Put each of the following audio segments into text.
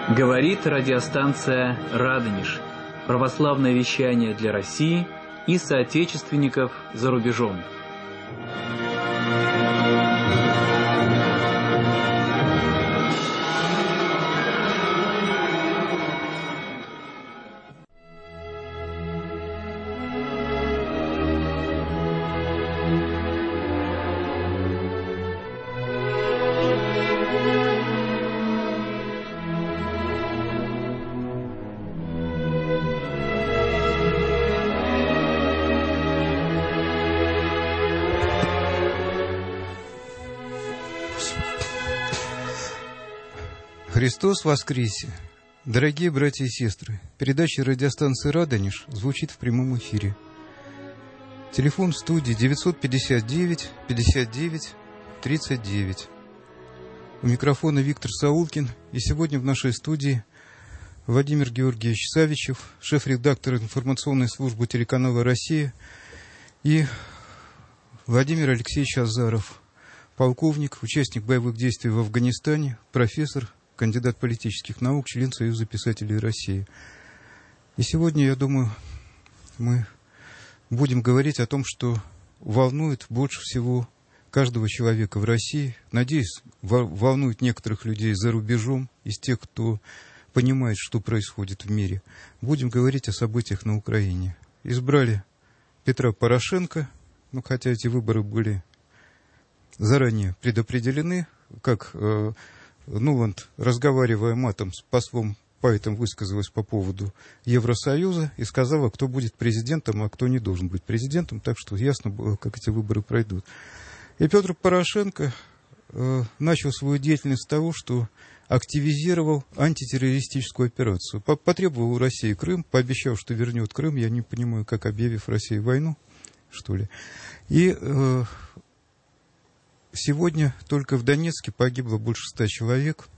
Говорит радиостанция «Радонеж». Православное вещание для России и соотечественников за рубежом. Христос воскресе! Дорогие братья и сестры, передача радиостанции «Радонеж» звучит в прямом эфире. Телефон в студии 959 59 39. У микрофона Виктор Саулкин. И сегодня в нашей студии Владимир Георгиевич Савичев, шеф-редактор информационной службы телеканала «Россия», и Владимир Алексеевич Азаров, полковник, участник боевых действий в Афганистане, профессор, кандидат политических наук, член Союза писателей России. И сегодня, я думаю, мы будем говорить о том, что волнует больше всего каждого человека в России. Надеюсь, волнует некоторых людей за рубежом, из тех, кто понимает, что происходит в мире. Будем говорить о событиях на Украине. Избрали Петра Порошенко, хотя эти выборы были заранее предопределены, как Нуланд, разговаривая матом с послом Пайтом, высказалась по поводу Евросоюза и сказала, кто будет президентом, а кто не должен быть президентом, так что ясно было, как эти выборы пройдут. И Петр Порошенко начал свою деятельность с того, что активизировал антитеррористическую операцию. Потребовал у России Крым, пообещал, что вернет Крым, я не понимаю, как объявив России войну, что ли. И сегодня только в Донецке погибло больше 100 человек.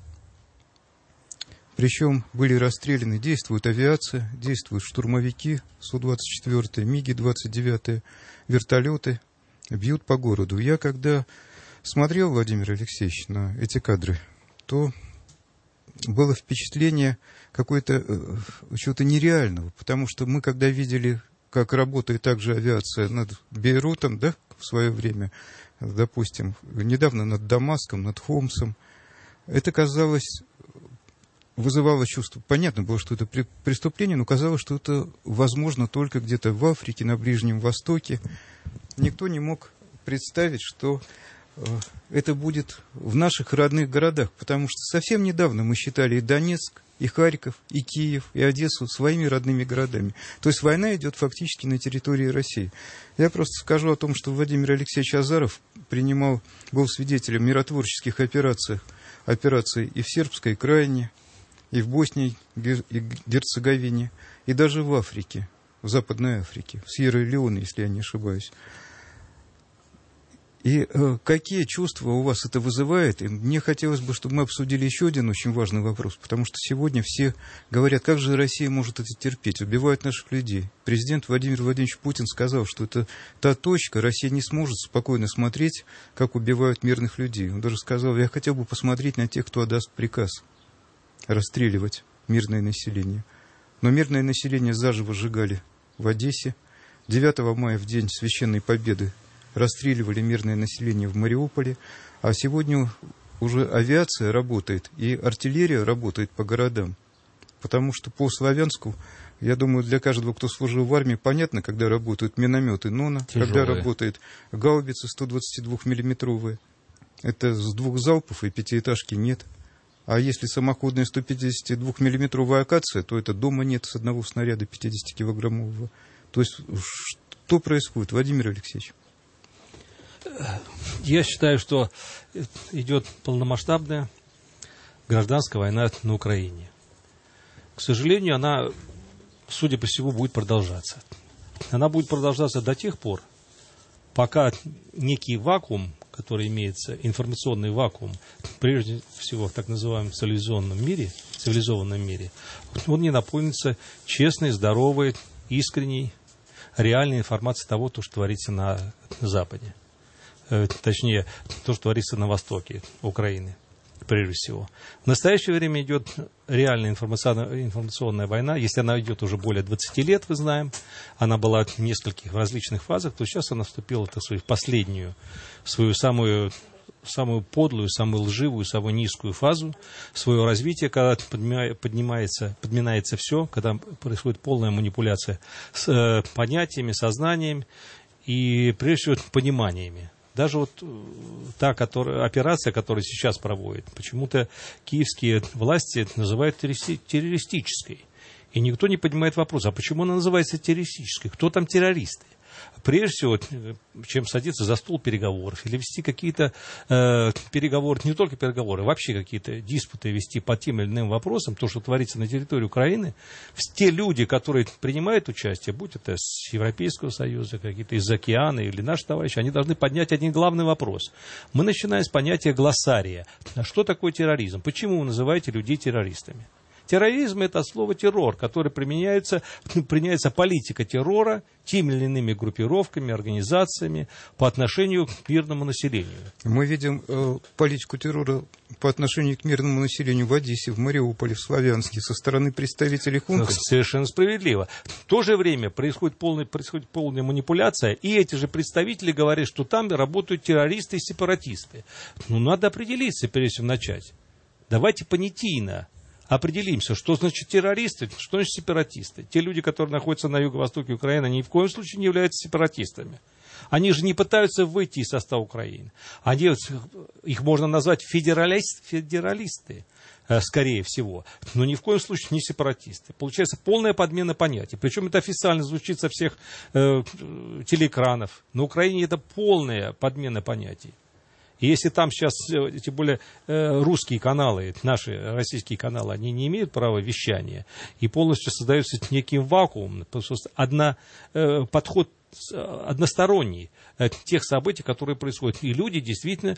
Причем были расстреляны, действует авиация, действуют штурмовики Су-24, МиГи-29, вертолеты, бьют по городу. Я когда смотрел, Владимир Алексеевич, на эти кадры, то было впечатление какое-то чего-то нереального, потому что мы, когда видели, как работает также авиация над Бейрутом, да, в свое время, допустим, недавно над Дамаском, над Хомсом, это казалось, вызывало чувство, понятно было, что это преступление, но казалось, что это возможно только где-то в Африке, на Ближнем Востоке. Никто не мог представить, что это будет в наших родных городах, потому что совсем недавно мы считали и Донецк, и Харьков, и Киев, и Одессу своими родными городами. То есть война идет фактически на территории России. Я просто скажу о том, что Владимир Алексеевич Азаров был свидетелем миротворческих операций и в Сербской крайне, и в Боснии и Герцеговине, и даже в Африке, в Западной Африке, в Сьерра-Леоне, если я не ошибаюсь. И какие чувства у вас это вызывает? И мне хотелось бы, чтобы мы обсудили еще один очень важный вопрос, потому что сегодня все говорят, как же Россия может это терпеть, убивают наших людей. Президент Владимир Владимирович Путин сказал, что это та точка, Россия не сможет спокойно смотреть, как убивают мирных людей. Он даже сказал, я хотел бы посмотреть на тех, кто отдаст приказ расстреливать мирное население. Но мирное население заживо сжигали в Одессе. 9 мая, в день Священной Победы, расстреливали мирное население в Мариуполе, а сегодня уже авиация работает и артиллерия работает по городам. Потому что по Славянску, я думаю, для каждого, кто служил в армии, понятно, когда работают минометы «Нона», когда работает гаубицы 122-миллиметровые. Это с 2 залпов и 5-этажки нет. А если самоходная 152-миллиметровая акация, то это дома нет с одного снаряда 50-килограммового. То есть что происходит, Владимир Алексеевич? Я считаю, что идет полномасштабная гражданская война на Украине. К сожалению, она, судя по всему, будет продолжаться. Она будет продолжаться до тех пор, пока некий вакуум, который имеется, информационный вакуум, прежде всего в так называемом цивилизованном мире, он не наполнится честной, здоровой, искренней, реальной информацией того, что творится на Западе. Точнее, то, что творится на востоке Украины. прежде всего. В настоящее время идет реальная информационная война. Если она идет уже более 20 лет, мы знаем, она была в нескольких различных фазах, то сейчас она вступила, так сказать, в последнюю, свою самую подлую, самую лживую, самую низкую фазу своего развития, когда подминается все, когда происходит полная манипуляция с понятиями, сознанием и, прежде всего, пониманиями. Даже вот та операция, которую сейчас проводят, почему-то киевские власти называют террористической. И никто не поднимает вопрос, а почему она называется террористической? Кто там террористы? Прежде всего, чем садиться за стол переговоров или вести какие-то переговоры, не только переговоры, вообще какие-то диспуты вести по тем или иным вопросам, то, что творится на территории Украины, те люди, которые принимают участие, будь это с Европейского Союза, какие-то из океана или наши товарищи, они должны поднять один главный вопрос. Мы начинаем с понятия глоссария. А что такое терроризм? Почему вы называете людей террористами? Терроризм – это слово «террор», которое применяется политика террора теми или иными группировками, организациями по отношению к мирному населению. Мы видим политику террора по отношению к мирному населению в Одессе, в Мариуполе, в Славянске со стороны представителей хунты. Совершенно справедливо. В то же время происходит полная манипуляция, и эти же представители говорят, что там работают террористы и сепаратисты. Ну, надо определиться, прежде чем начать. Давайте понятийно определимся, что значит террористы, что значит сепаратисты. Те люди, которые находятся на юго-востоке Украины, они ни в коем случае не являются сепаратистами. Они же не пытаются выйти из состава Украины. Их можно назвать федералисты, скорее всего, но ни в коем случае не сепаратисты. Получается полная подмена понятий. Причем это официально звучит со всех телеэкранов. На Украине это полная подмена понятий. И если там сейчас, тем более русские каналы, наши российские каналы, они не имеют права вещания, и полностью создается некий вакуум, подход односторонний тех событий, которые происходят. И люди действительно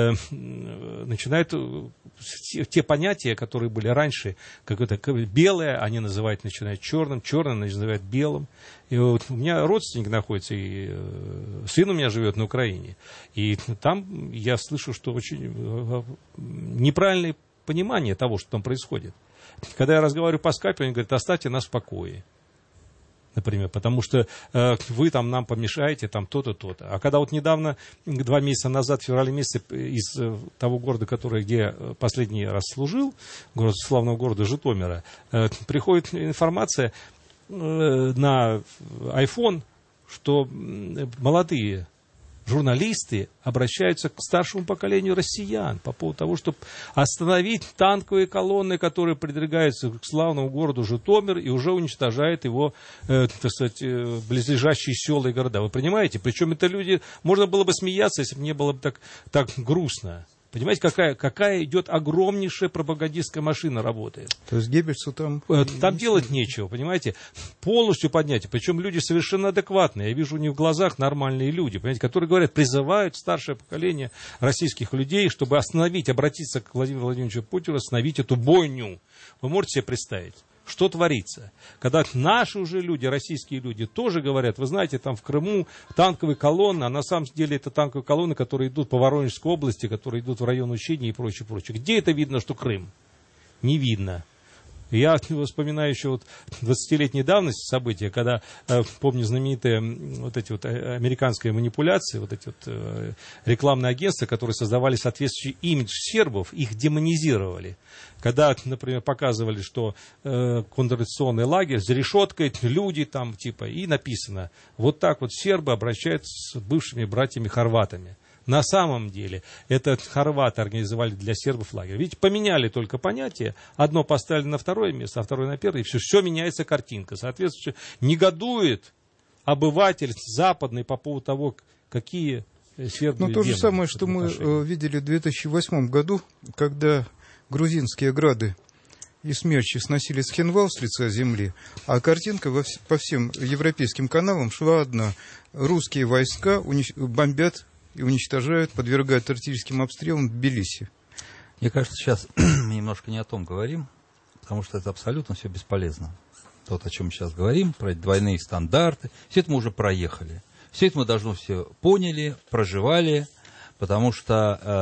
начинают те понятия, которые были раньше, как это белое, они начинают черным, черное называют белым. И вот у меня родственник находится, и сын у меня живет на Украине. И там я слышу, что очень неправильное понимание того, что там происходит. Когда я разговариваю по скайпу, они говорят: оставьте нас в покое. Например, потому что вы там нам помешаете, там то-то, то-то. А когда вот недавно, 2 месяца назад, в феврале месяце, из того города, где последний раз служил, славного города Житомира, приходит информация на iPhone, что молодые журналисты обращаются к старшему поколению россиян по поводу того, чтобы остановить танковые колонны, которые придвигаются к славному городу Житомир и уже уничтожают его, так сказать, близлежащие села и города. Вы понимаете? Причем это люди, можно было бы смеяться, если бы не было бы так грустно. Понимаете, какая идет огромнейшая пропагандистская машина работает. То есть Геббельсу там делать нечего, понимаете? Полностью поднятие. Причем люди совершенно адекватные. Я вижу у них в глазах нормальные люди, понимаете, которые говорят, призывают старшее поколение российских людей, чтобы обратиться к Владимиру Владимировичу Путину, остановить эту бойню. Вы можете себе представить? Что творится? Когда наши уже люди, российские люди, тоже говорят, вы знаете, там в Крыму танковые колонны, а на самом деле это танковые колонны, которые идут по Воронежской области, которые идут в район Учения и прочее, прочее. Где это видно, что Крым? Не видно. Я вспоминаю еще вот 20-летней давности события, когда, помню, знаменитые вот эти вот американские манипуляции, вот эти вот рекламные агентства, которые создавали соответствующий имидж сербов, их демонизировали. Когда, например, показывали, что контрреволюционный лагерь за решеткой, люди там, типа, и написано, вот так вот сербы обращаются с бывшими братьями-хорватами. На самом деле, это хорваты организовали для сербов лагерь. Видите, поменяли только понятие. Одно поставили на второе место, а второе на первое. И все меняется картинка. Соответственно, негодует обыватель западный по поводу того, какие сербы... Ну, то же самое, что мы видели в 2008 году, когда грузинские грады и смерчи сносили Схенвал с лица земли, а картинка по всем европейским каналам шла одна. Русские войска бомбят и уничтожают, подвергают артиллерийским обстрелам в Тбилиси. Мне кажется, сейчас мы немножко не о том говорим, потому что это абсолютно все бесполезно. То, о чем мы сейчас говорим, про двойные стандарты, все это мы уже проехали. Все это мы давно все поняли, проживали, потому что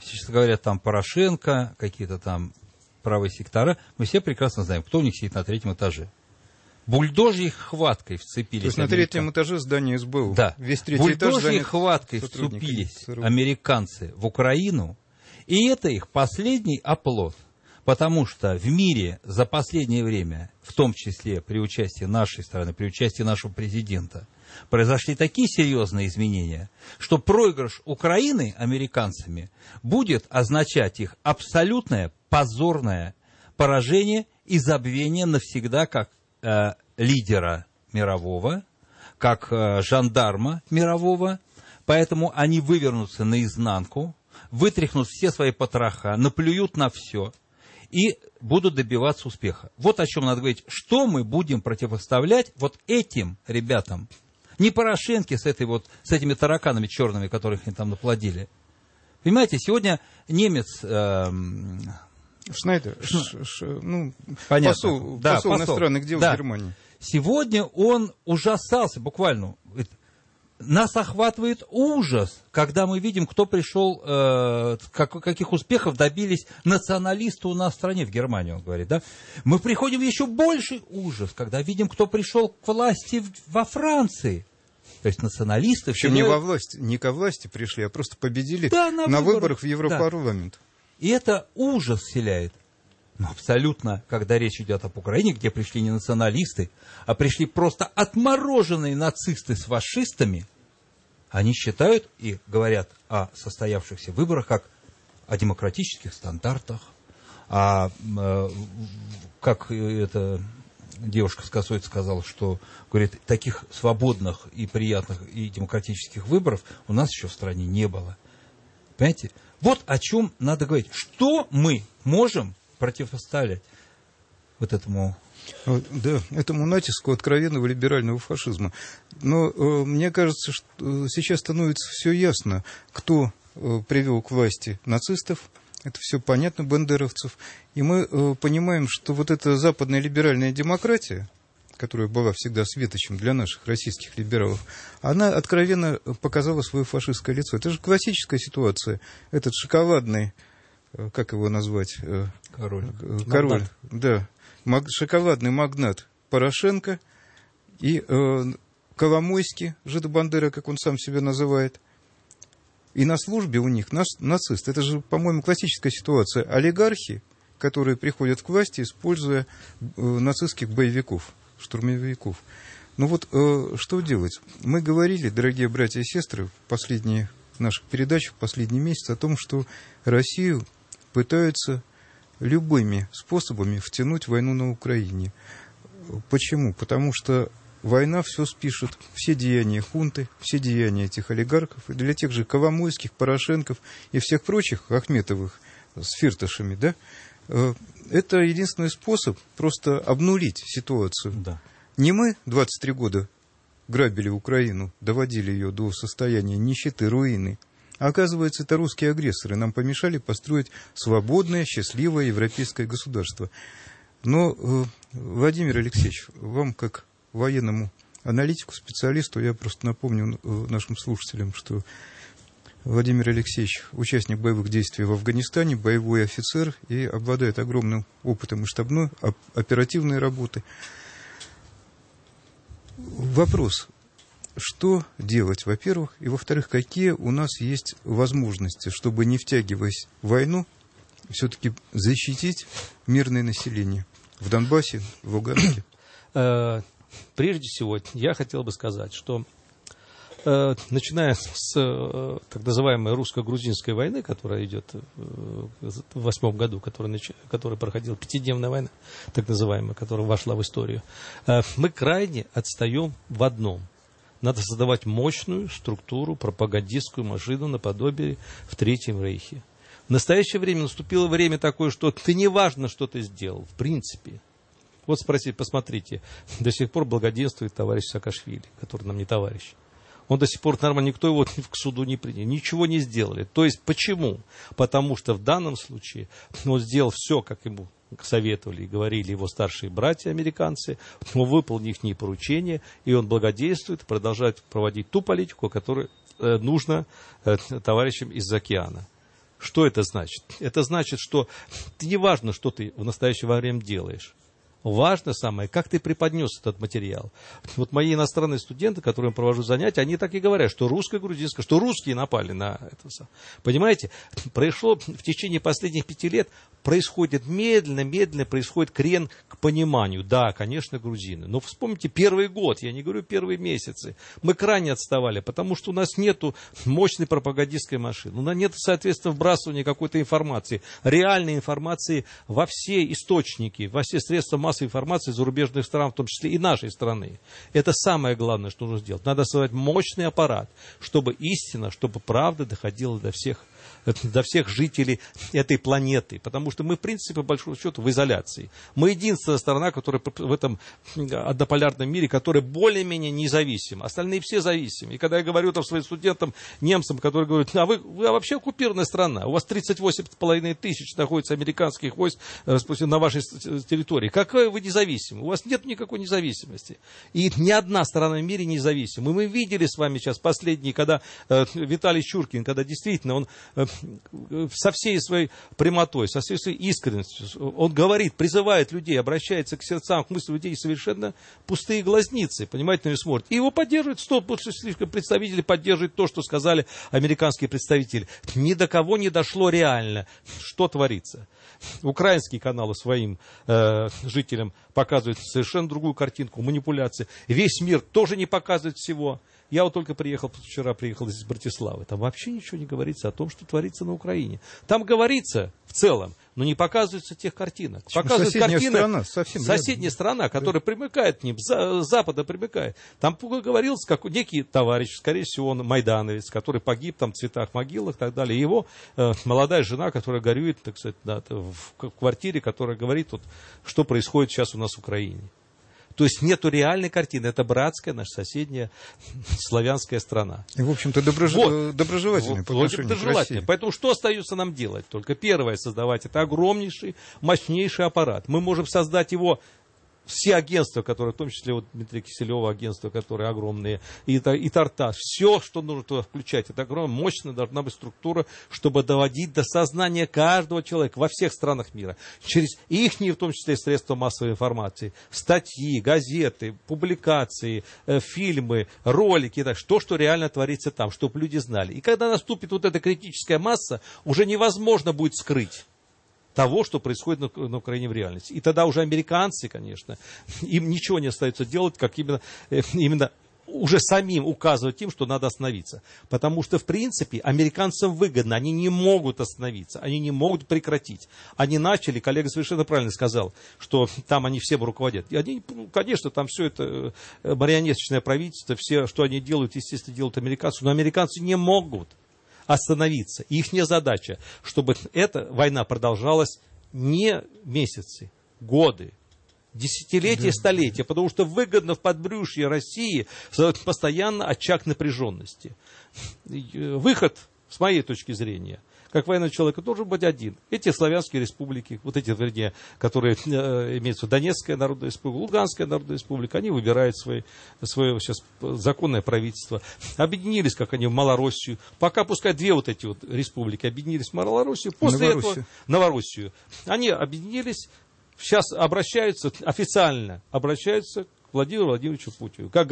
сейчас говорят там Порошенко, какие-то там правые сектора, мы все прекрасно знаем, кто у них сидит на третьем этаже. Бульдожьей хваткой вцепились. То есть на третьем этаже здания СБУ. Да. Весь третий этаж Бульдожьей хваткой вцепились американцы в Украину, и это их последний оплот. Потому что в мире за последнее время, в том числе при участии нашей страны, при участии нашего президента, произошли такие серьезные изменения, что проигрыш Украины американцами будет означать их абсолютное позорное поражение и забвение навсегда как лидера мирового, как жандарма мирового. Поэтому они вывернутся наизнанку, вытряхнут все свои потроха, наплюют на все и будут добиваться успеха. Вот о чем надо говорить. Что мы будем противоставлять вот этим ребятам? Не Порошенке с этими тараканами черными, которых они там наплодили. Понимаете, сегодня немец... Шнайдер, понятно. посол иностранных дел в Германии. Сегодня он ужасался, буквально. Нас охватывает ужас, когда мы видим, кто пришел, каких успехов добились националисты у нас в стране, в Германии, он говорит, да? Мы приходим в еще больший ужас, когда видим, кто пришел к власти во Франции. То есть националисты... Причем не ко власти пришли, а просто победили на выборах в Европарламент. Да. И это ужас вселяет. Но абсолютно, когда речь идет об Украине, где пришли не националисты, а пришли просто отмороженные нацисты с фашистами, они считают и говорят о состоявшихся выборах как о демократических стандартах, как эта девушка с косой сказала, что, говорит, таких свободных и приятных и демократических выборов у нас еще в стране не было. Понимаете? Вот о чем надо говорить. Что мы можем противоставить вот этому... Да, этому натиску откровенного либерального фашизма. Но мне кажется, что сейчас становится все ясно, кто привел к власти нацистов. Это все понятно, бандеровцев. И мы понимаем, что вот эта западная либеральная демократия, которая была всегда светочем для наших российских либералов, она откровенно показала свое фашистское лицо. Это же классическая ситуация. Этот шоколадный, как его назвать? Король. Да. Шоколадный магнат Порошенко и Коломойский, жидобандера, как он сам себя называет. И на службе у них нацист. Это же, по-моему, классическая ситуация. Олигархи, которые приходят к власти, используя нацистских боевиков, штурмовиков. Ну вот, что делать? Мы говорили, дорогие братья и сестры, в последних наших передачах, в последний месяц, о том, что Россию пытаются любыми способами втянуть в войну на Украине. Почему? Потому что война все спишет, все деяния хунты, все деяния этих олигархов, и для тех же Коломойских, Порошенков и всех прочих Ахметовых с фирташами, да, это единственный способ просто обнулить ситуацию. Да. Не мы 23 года грабили Украину, доводили ее до состояния нищеты, руины. А оказывается, это русские агрессоры нам помешали построить свободное, счастливое европейское государство. Но, Владимир Алексеевич, вам как военному аналитику, специалисту, я просто напомню нашим слушателям, что Владимир Алексеевич участник боевых действий в Афганистане, боевой офицер и обладает огромным опытом и штабной, оперативной работы. Вопрос. Что делать, во-первых, и, во-вторых, какие у нас есть возможности, чтобы, не втягиваясь в войну, все-таки защитить мирное население в Донбассе, в Луганске? Прежде всего, я хотел бы сказать, что начиная с так называемой русско-грузинской войны, которая идет в 2008 году, которая проходила, пятидневная война, так называемая, которая вошла в историю, мы крайне отстаем в одном. Надо создавать мощную структуру, пропагандистскую машину наподобие в Третьем Рейхе. В настоящее время наступило время такое, что ты не важно, что ты сделал, в принципе. Вот посмотрите, до сих пор благоденствует товарищ Саакашвили, который нам не товарищ. Он до сих пор нормально, никто его к суду не принял, ничего не сделали. То есть почему? Потому что в данном случае он сделал все, как ему советовали и говорили его старшие братья американцы, он выполнил их поручения, и он благодействует, продолжает проводить ту политику, которую нужно товарищам из океана. Что это значит? Это значит, что не важно, что ты в настоящее время делаешь. Важно самое, как ты преподнес этот материал. Вот мои иностранные студенты, которым я провожу занятия, они так и говорят, что русско-грузинское, что русские напали на это. Понимаете, произошло в течение последних 5 лет, происходит медленно происходит крен к пониманию. Да, конечно, грузины. Но вспомните первый год, я не говорю первые месяцы. Мы крайне отставали, потому что у нас нету мощной пропагандистской машины. У нас нет, соответственно, вбрасывания какой-то информации, реальной информации во все источники, во все средства массовой информации зарубежных стран, в том числе и нашей страны. Это самое главное, что нужно сделать. Надо создать мощный аппарат, чтобы истина, чтобы правда доходила до всех жителей этой планеты. Потому что мы, в принципе, по большому счету, в изоляции. Мы единственная страна, которая в этом однополярном мире, которая более-менее независима. Остальные все зависимы. И когда я говорю там своим студентам, немцам, которые говорят, вы вообще оккупированная страна, у вас 38,5 тысяч находится американских войск на вашей территории. Какая вы независимы? У вас нет никакой независимости. И ни одна страна в мире независима. И мы видели с вами сейчас последние, когда Виталий Чуркин, когда действительно он со всей своей прямотой, со всей своей искренностью, он говорит, призывает людей, обращается к сердцам, к мыслям людей, совершенно пустые глазницы, понимаете, не смотрят. И его поддерживают, слишком представители поддерживают то, что сказали американские представители. Ни до кого не дошло реально, что творится. Украинские каналы своим жителям показывают совершенно другую картинку, манипуляции. Весь мир тоже не показывает всего. Я вот только вчера приехал из Братиславы. Там вообще ничего не говорится о том, что творится на Украине. Там говорится в целом, но не показываются тех картинок. Показывают картины соседняя страна, которая примыкает к ним, с запада примыкает. Там говорился некий товарищ, скорее всего, он майдановец, который погиб там в цветах, могилах и так далее. Его молодая жена, которая горюет, так сказать, в квартире, которая говорит, что происходит сейчас у нас в Украине. То есть нету реальной картины. Это братская, наша соседняя славянская страна. И, в общем-то, доброжелательная по отношению к России. Поэтому что остается нам делать? Только первое создавать. Это огромнейший, мощнейший аппарат. Мы можем создать его. Все агентства, которые, в том числе вот Дмитрия Киселева агентства, которые огромные, и Тартас, все, что нужно туда включать, это огромная, мощная должна быть структура, чтобы доводить до сознания каждого человека во всех странах мира. Через их, в том числе, средства массовой информации, статьи, газеты, публикации, фильмы, ролики, что реально творится там, чтобы люди знали. И когда наступит вот эта критическая масса, уже невозможно будет скрыть того, что происходит на Украине в реальности. И тогда уже американцы, конечно, им ничего не остается делать, как именно уже самим указывать им, что надо остановиться. Потому что, в принципе, американцам выгодно, они не могут остановиться, они не могут прекратить. Они начали, коллега совершенно правильно сказал, что там они всем руководят. И они, конечно, там все это марионеточное правительство, все, что они делают, естественно, делают американцы, но американцы не могут остановиться. Ихняя задача, чтобы эта война продолжалась не месяцы, годы, десятилетия, столетия, потому что выгодно в подбрюшье России постоянно очаг напряженности. Выход, с моей точки зрения, как военного человека, должен быть один. Эти славянские республики, вот эти, вернее, которые имеются Донецкая Народная Республика, Луганская Народная Республика, они выбирают свое сейчас законное правительство. Объединились, как они, в Малороссию. Пока пускай две вот эти вот республики объединились в Малороссию, после этого Новороссию. Они объединились, сейчас официально обращаются к Владимиру Владимировичу Путину, как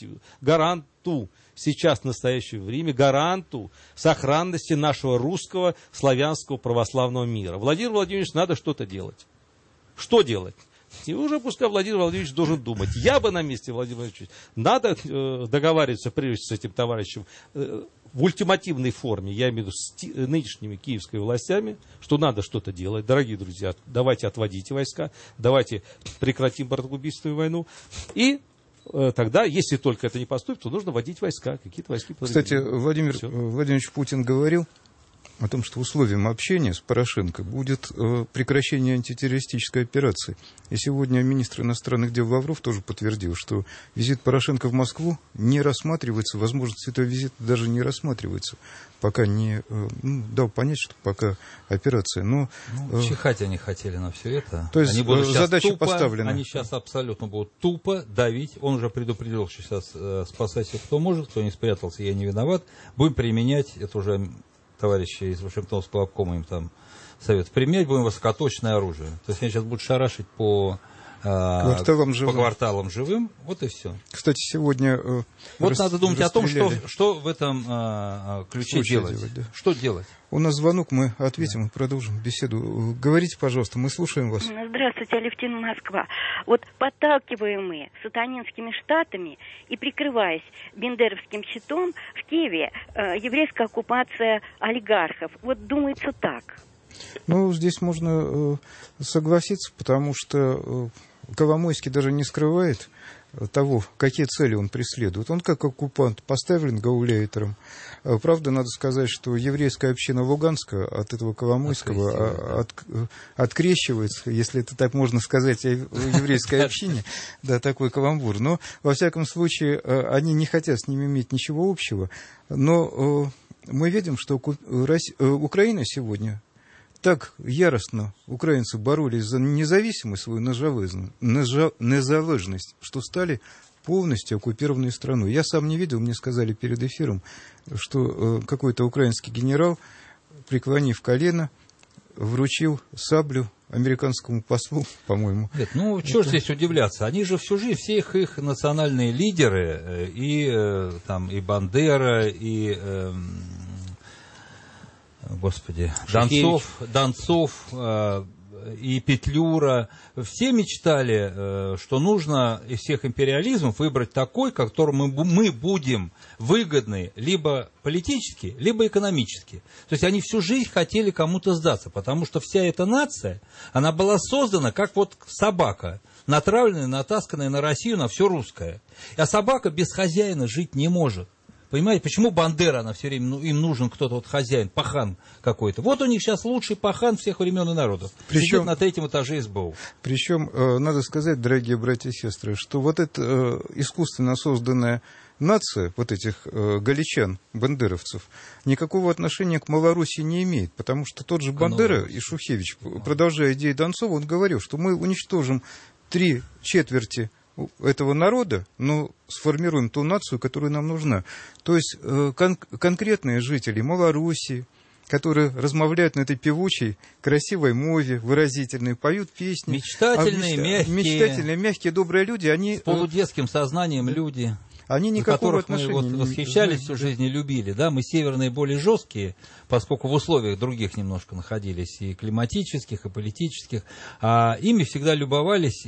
гаранту сейчас в настоящее время, гаранту сохранности нашего русского, славянского, православного мира. Владимир Владимирович, надо что-то делать. Что делать? И уже пускай Владимир Владимирович должен думать. Я бы на месте Владимира Владимировича, надо договариваться прежде с этим товарищем в ультимативной форме, я имею в виду с нынешними киевскими властями, что надо что-то делать. Дорогие друзья, давайте отводите войска, давайте прекратим братоубийственную войну. И тогда, если только это не поступит, то нужно вводить войска, какие-то войски. Кстати, Владимир Владимирович Путин говорил о том, что условием общения с Порошенко будет прекращение антитеррористической операции. И сегодня министр иностранных дел Лавров тоже подтвердил, что визит Порошенко в Москву не рассматривается, возможность этого визита даже не рассматривается, пока не дал понять, что пока операция. Но, чихать они хотели на все это. То есть задача поставлена. Они сейчас абсолютно будут тупо давить. Он уже предупредил, что сейчас спасайся кто может, кто не спрятался, я не виноват. Будем применять, это уже товарищи из Вашингтонского обкома им там советуют, применять будем высокоточное оружие. То есть они сейчас будут шарашить по кварталам живым, вот и все. Кстати, сегодня... Вот надо думать о том, что в этом ключе делать. Да. Что делать? У нас звонок, мы ответим и продолжим беседу. Говорите, пожалуйста, мы слушаем вас. Здравствуйте, Алевтина, Москва. Вот подталкиваемые сатанинскими штатами и прикрываясь бендеровским щитом, в Киеве еврейская оккупация олигархов. Вот думается так. Ну, здесь можно согласиться, потому что Коломойский даже не скрывает того, какие цели он преследует. Он как оккупант поставлен гауляйтером. Правда, надо сказать, что еврейская община Луганска от этого Коломойского открещивается, если это так можно сказать о еврейской общине. Да, такой каламбур. Но, во всяком случае, они не хотят с ними иметь ничего общего. Но мы видим, что Украина сегодня... Так яростно украинцы боролись за независимость, свою незалежность, что стали полностью оккупированной страной. Я сам не видел, мне сказали перед эфиром, что какой-то украинский генерал, преклонив колено, вручил саблю американскому послу, по-моему. Нет, ну, что же здесь удивляться? Они же всю жизнь, все их национальные лидеры, и Бандера, и... Господи, Донцов и Петлюра, все мечтали, что нужно из всех империализмов выбрать такой, которому мы будем выгодны либо политически, либо экономически. То есть они всю жизнь хотели кому-то сдаться, потому что вся эта нация, она была создана как вот собака, натравленная, натасканная на Россию, на все русское. А собака без хозяина жить не может. Понимаете, почему Бандера, она все время, им нужен кто-то вот хозяин, пахан какой-то. Вот у них сейчас лучший пахан всех времен и народов. Сидит на 3-м этаже СБУ. Причем, надо сказать, дорогие братья и сестры, что вот эта искусственно созданная нация, вот этих галичан, бандеровцев, никакого отношения к Малоруссии не имеет. Потому что тот же Бандера и Шухевич, продолжая идеи Донцова, он говорил, что мы уничтожим 3/4 этого народа, но сформируем ту нацию, которая нам нужна. То есть конкретные жители Малоруссии, которые размовляют на этой певучей, красивой мове, выразительной, поют песни. Мечтательные, мягкие, добрые люди, они... С полудетским сознанием люди... Они никакого отношения мы восхищались всю жизнь и любили, да, мы северные более жесткие, поскольку в условиях других немножко находились, и климатических, и политических, а ими всегда любовались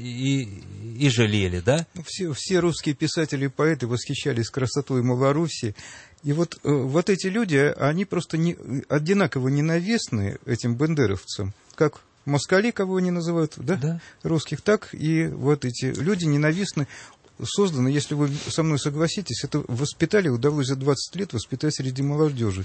и жалели, да? Все русские писатели и поэты восхищались красотой Малоруссии, и вот эти люди, они просто одинаково ненавистны этим бандеровцам, как москали, кого они называют, да? Русских, так и вот эти люди ненавистны. Создано, если вы со мной согласитесь, это удалось за 20 лет воспитать среди молодежи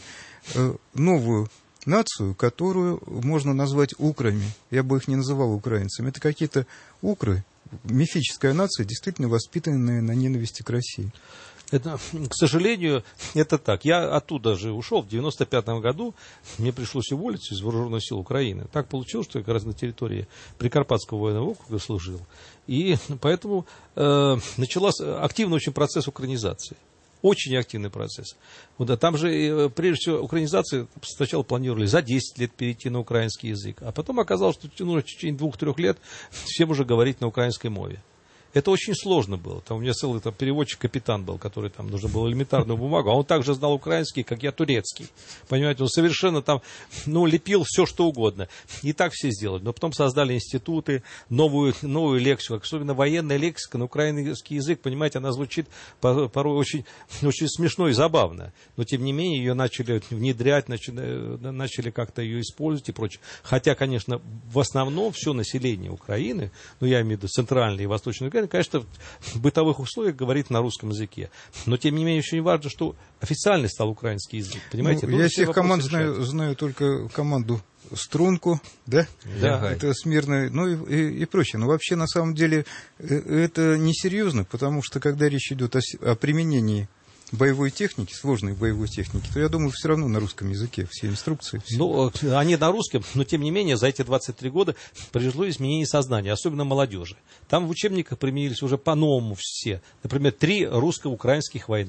новую нацию, которую можно назвать украми. Я бы их не называл украинцами. Это какие-то укры, мифическая нация, действительно воспитанная на ненависти к России. Это, к сожалению, это так. Я оттуда же ушел в 95-м году. Мне пришлось уволиться из Вооруженных сил Украины. Так получилось, что я как раз на территории Прикарпатского военного округа служил. И поэтому начался активный очень процесс украинизации. Очень активный процесс. Вот, там же, прежде всего, украинизация сначала планировали за 10 лет перейти на украинский язык. А потом оказалось, что в течение 2-3 лет всем уже говорить на украинской мове. Это очень сложно было. Там у меня целый переводчик-капитан был, который там нужно было элементарную бумагу, а он также знал украинский, как я турецкий. Понимаете, он совершенно там, лепил все, что угодно. И так все сделали. Но потом создали институты, новую лексику. Особенно военная лексика на украинский язык, понимаете, она звучит порой очень, очень смешно и забавно. Но, тем не менее, ее начали внедрять, начали как-то ее использовать и прочее. Хотя, конечно, в основном все население Украины, я имею в виду центральный и восточный Украину, конечно, в бытовых условиях говорит на русском языке. Но, тем не менее, очень важно, что официальный стал украинский язык. Понимаете? Я всех команд знаю только команду «Струнку», да? Да. Это смирно, и прочее. Но вообще, на самом деле, это несерьезно, потому что, когда речь идет о применении боевой техники, сложной боевой техники, то, я думаю, все равно на русском языке все инструкции. Все. Они на русском, но, тем не менее, за эти 23 года произошло изменение сознания, особенно молодежи. Там в учебниках применились уже по-новому все. Например, 3 русско-украинских войны.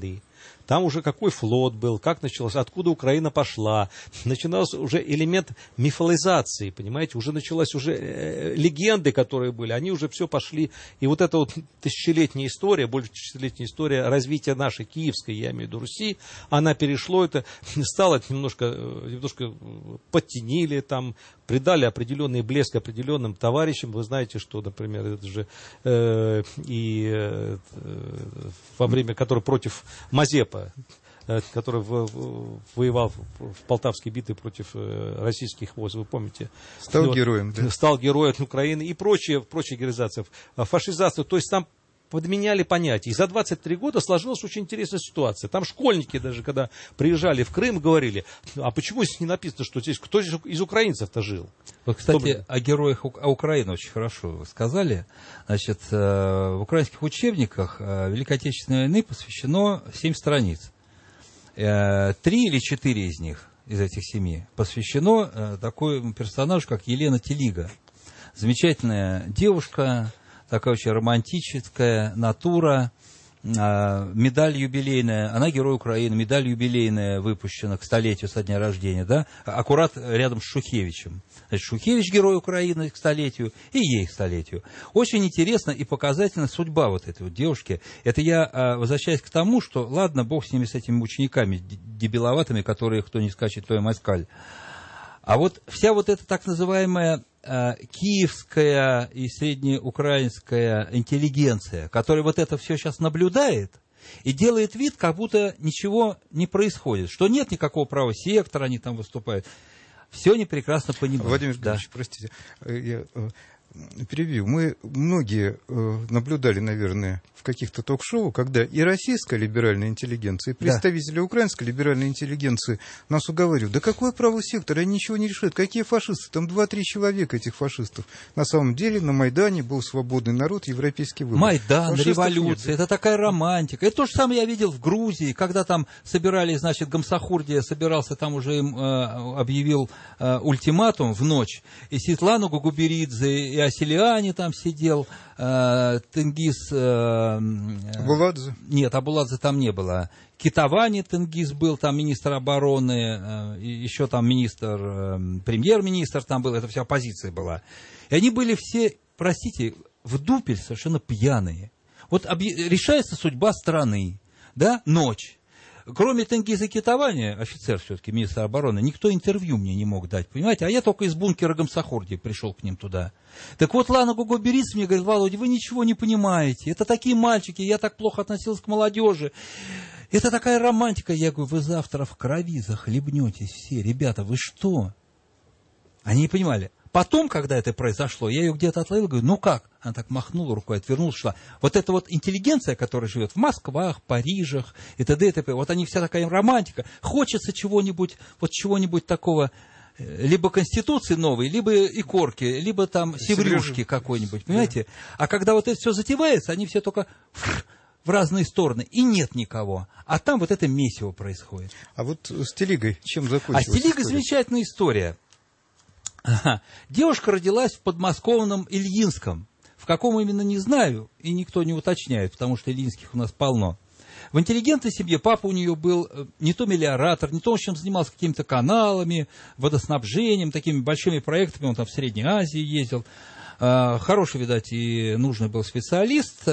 Там уже какой флот был, как началось, откуда Украина пошла. Начинался уже элемент мифологизации, понимаете, уже началась легенды, которые были, они уже все пошли. И вот эта вот тысячелетняя история, больше тысячелетняя история развития нашей киевской, я имею в виду Руси, она перешло, это стало немножко подтенили, там, придали определенный блеск определенным товарищам. Вы знаете, что, например, это же во время, который против Мазепа, который воевал в Полтавской битве против российских войск, вы помните? Стал героем, да? Стал героем Украины и прочие героизации, фашизацию. То есть там подменяли понятия. И за 23 года сложилась очень интересная ситуация. Там школьники даже, когда приезжали в Крым, говорили, а почему здесь не написано, что здесь кто из украинцев-то жил? Вот, кстати, о героях Украины очень хорошо вы сказали. Значит, в украинских учебниках Великой Отечественной войны посвящено 7 страниц. 3 или 4 из них, из этих 7, посвящено такой персонажу, как Елена Телига. Замечательная девушка, такая очень романтическая натура, медаль юбилейная, она герой Украины, медаль юбилейная выпущена к столетию со дня рождения, да, аккурат рядом с Шухевичем. Значит, Шухевич герой Украины к столетию, и ей к столетию. Очень интересна и показательна судьба вот этой вот девушки. Это я возвращаюсь к тому, что, ладно, бог с ними, с этими учениками дебиловатыми, которые кто не скачет, то и москаль. А вот вся вот эта так называемая киевская и среднеукраинская интеллигенция, которая вот это все сейчас наблюдает и делает вид, как будто ничего не происходит, что нет никакого правого сектора, они там выступают. Все они прекрасно понимают. Владимир Григорьевич, простите, я перебью. Мы многие наблюдали, наверное, в каких-то ток-шоу, когда и российская либеральная интеллигенция, и представители украинской либеральной интеллигенции нас уговаривают, да какой правый сектор, они ничего не решают, какие фашисты, там 2-3 человека этих фашистов. На самом деле на Майдане был свободный народ, европейский выбор. Майдан, революция, это такая романтика. Это то же самое я видел в Грузии, когда там собирались, значит, Гамсахурдия собирался, там уже им объявил ультиматум в ночь, и Светлана Гугуберидзе, и Асилиани там сидел, Тенгиз... Абуладзе? Нет, Абуладзе там не было. Китавани Тенгиз был, там министр обороны, еще там премьер-министр там был, это вся оппозиция была. И они были все, простите, в дупель совершенно пьяные. Вот решается судьба страны, да, ночь. Кроме Тенгиза Китавани, офицер все-таки, министр обороны, никто интервью мне не мог дать, понимаете? А я только из бункера Гамсахурдии пришел к ним туда. Так вот, Лана Гугуберидзе мне говорит, Володя, вы ничего не понимаете. Это такие мальчики, я так плохо относился к молодежи. Это такая романтика. Я говорю, вы завтра в крови захлебнетесь все. Ребята, вы что? Они не понимали. Потом, когда это произошло, я ее где-то отловил, говорю, ну как? Она так махнула рукой, отвернулась, шла. Вот эта вот интеллигенция, которая живет в Москвах, Парижах и т.д. и т.п., вот они вся такая романтика. Хочется чего-нибудь, вот чего-нибудь такого, либо Конституции новой, либо икорки, либо там севрюшки какой-нибудь, понимаете? Да. А когда вот это все затевается, они все только в разные стороны, и нет никого. А там вот это месиво происходит. А вот с Телигой чем закончилась? А с Телигой замечательная история. Девушка родилась в подмосковном Ильинском. В каком именно, не знаю, и никто не уточняет, потому что ильинских у нас полно. В интеллигентной семье папа у нее был не то мелиоратор, не то, в общем, занимался какими-то каналами, водоснабжением, такими большими проектами, он там в Средней Азии ездил. Хороший, видать, и нужный был специалист.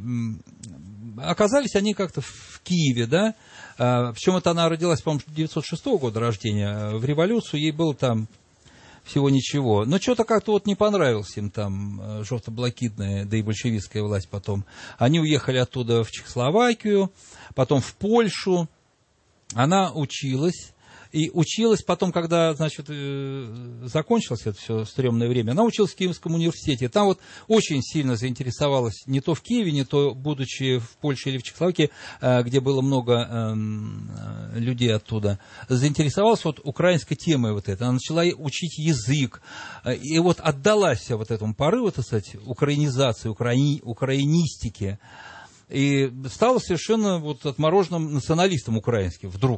Оказались они как-то в Киеве, да. Причем это она родилась, по-моему, 1906 года рождения. В революцию ей было там всего ничего. Но что-то как-то вот не понравилось им там желто-блакитная, да и большевистская власть потом. Они уехали оттуда в Чехословакию, потом в Польшу. Она училась. И училась потом, когда, значит, закончилось это все стрёмное время, она училась в Киевском университете. Там вот очень сильно заинтересовалась не то в Киеве, не то, будучи в Польше или в Чехословакии, где было много людей оттуда, заинтересовалась вот украинской темой вот этой. Она начала учить язык. И вот отдалась вся вот этому порыву, так сказать, украинизации, украинистики. И стала совершенно вот отмороженным националистом украинским вдруг.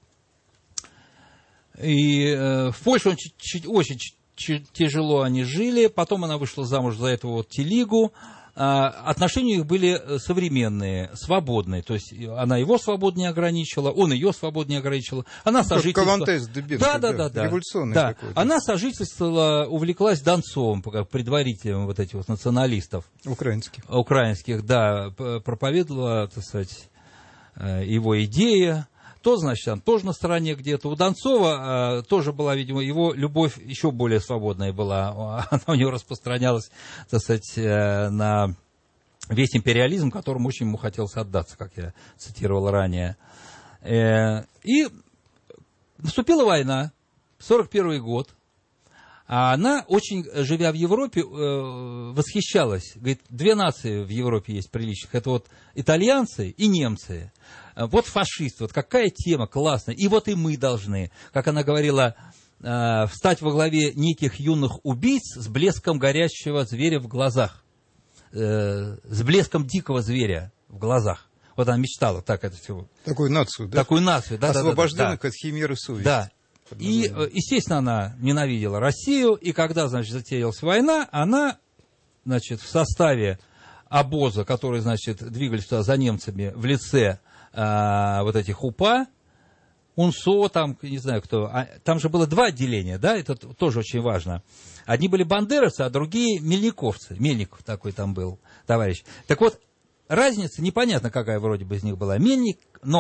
И в Польше очень тяжело они жили, потом она вышла замуж за этого вот Телигу, отношения их были современные, свободные. То есть она его свободнее ограничила, он ее свободнее ограничила. Она сожительствовала... Революционный такой. Она сожительствовала, увлеклась Донцовым, как предварителем вот этих вот националистов. Украинских, да. Проповедовала, так сказать, его идеи. То, значит, он тоже на стороне где-то. У Донцова тоже была, видимо, его любовь еще более свободная была. Она у него распространялась, так сказать, на весь империализм, которому очень ему хотелось отдаться, как я цитировал ранее. И наступила война, 1941 год. А она, очень, живя в Европе, восхищалась. Говорит, две нации в Европе есть приличных. Это вот итальянцы и немцы. Вот фашисты, вот какая тема классная. И вот и мы должны, как она говорила, встать во главе неких юных убийц с блеском горящего зверя в глазах. С блеском дикого зверя в глазах. Вот она мечтала так это все. Такую нацию, да? Такую нацию, да. Освобожденных от химеры совести. Да. И, естественно, она ненавидела Россию, и когда, значит, затеялась война, она, значит, в составе обоза, который, значит, двигались туда за немцами в лице вот этих УПА, УНСО, там, не знаю кто, там же было два отделения, да, это тоже очень важно. Одни были бандеровцы, а другие мельниковцы. Мельников такой там был, товарищ. Так вот, разница непонятно, какая вроде бы из них была. Мельник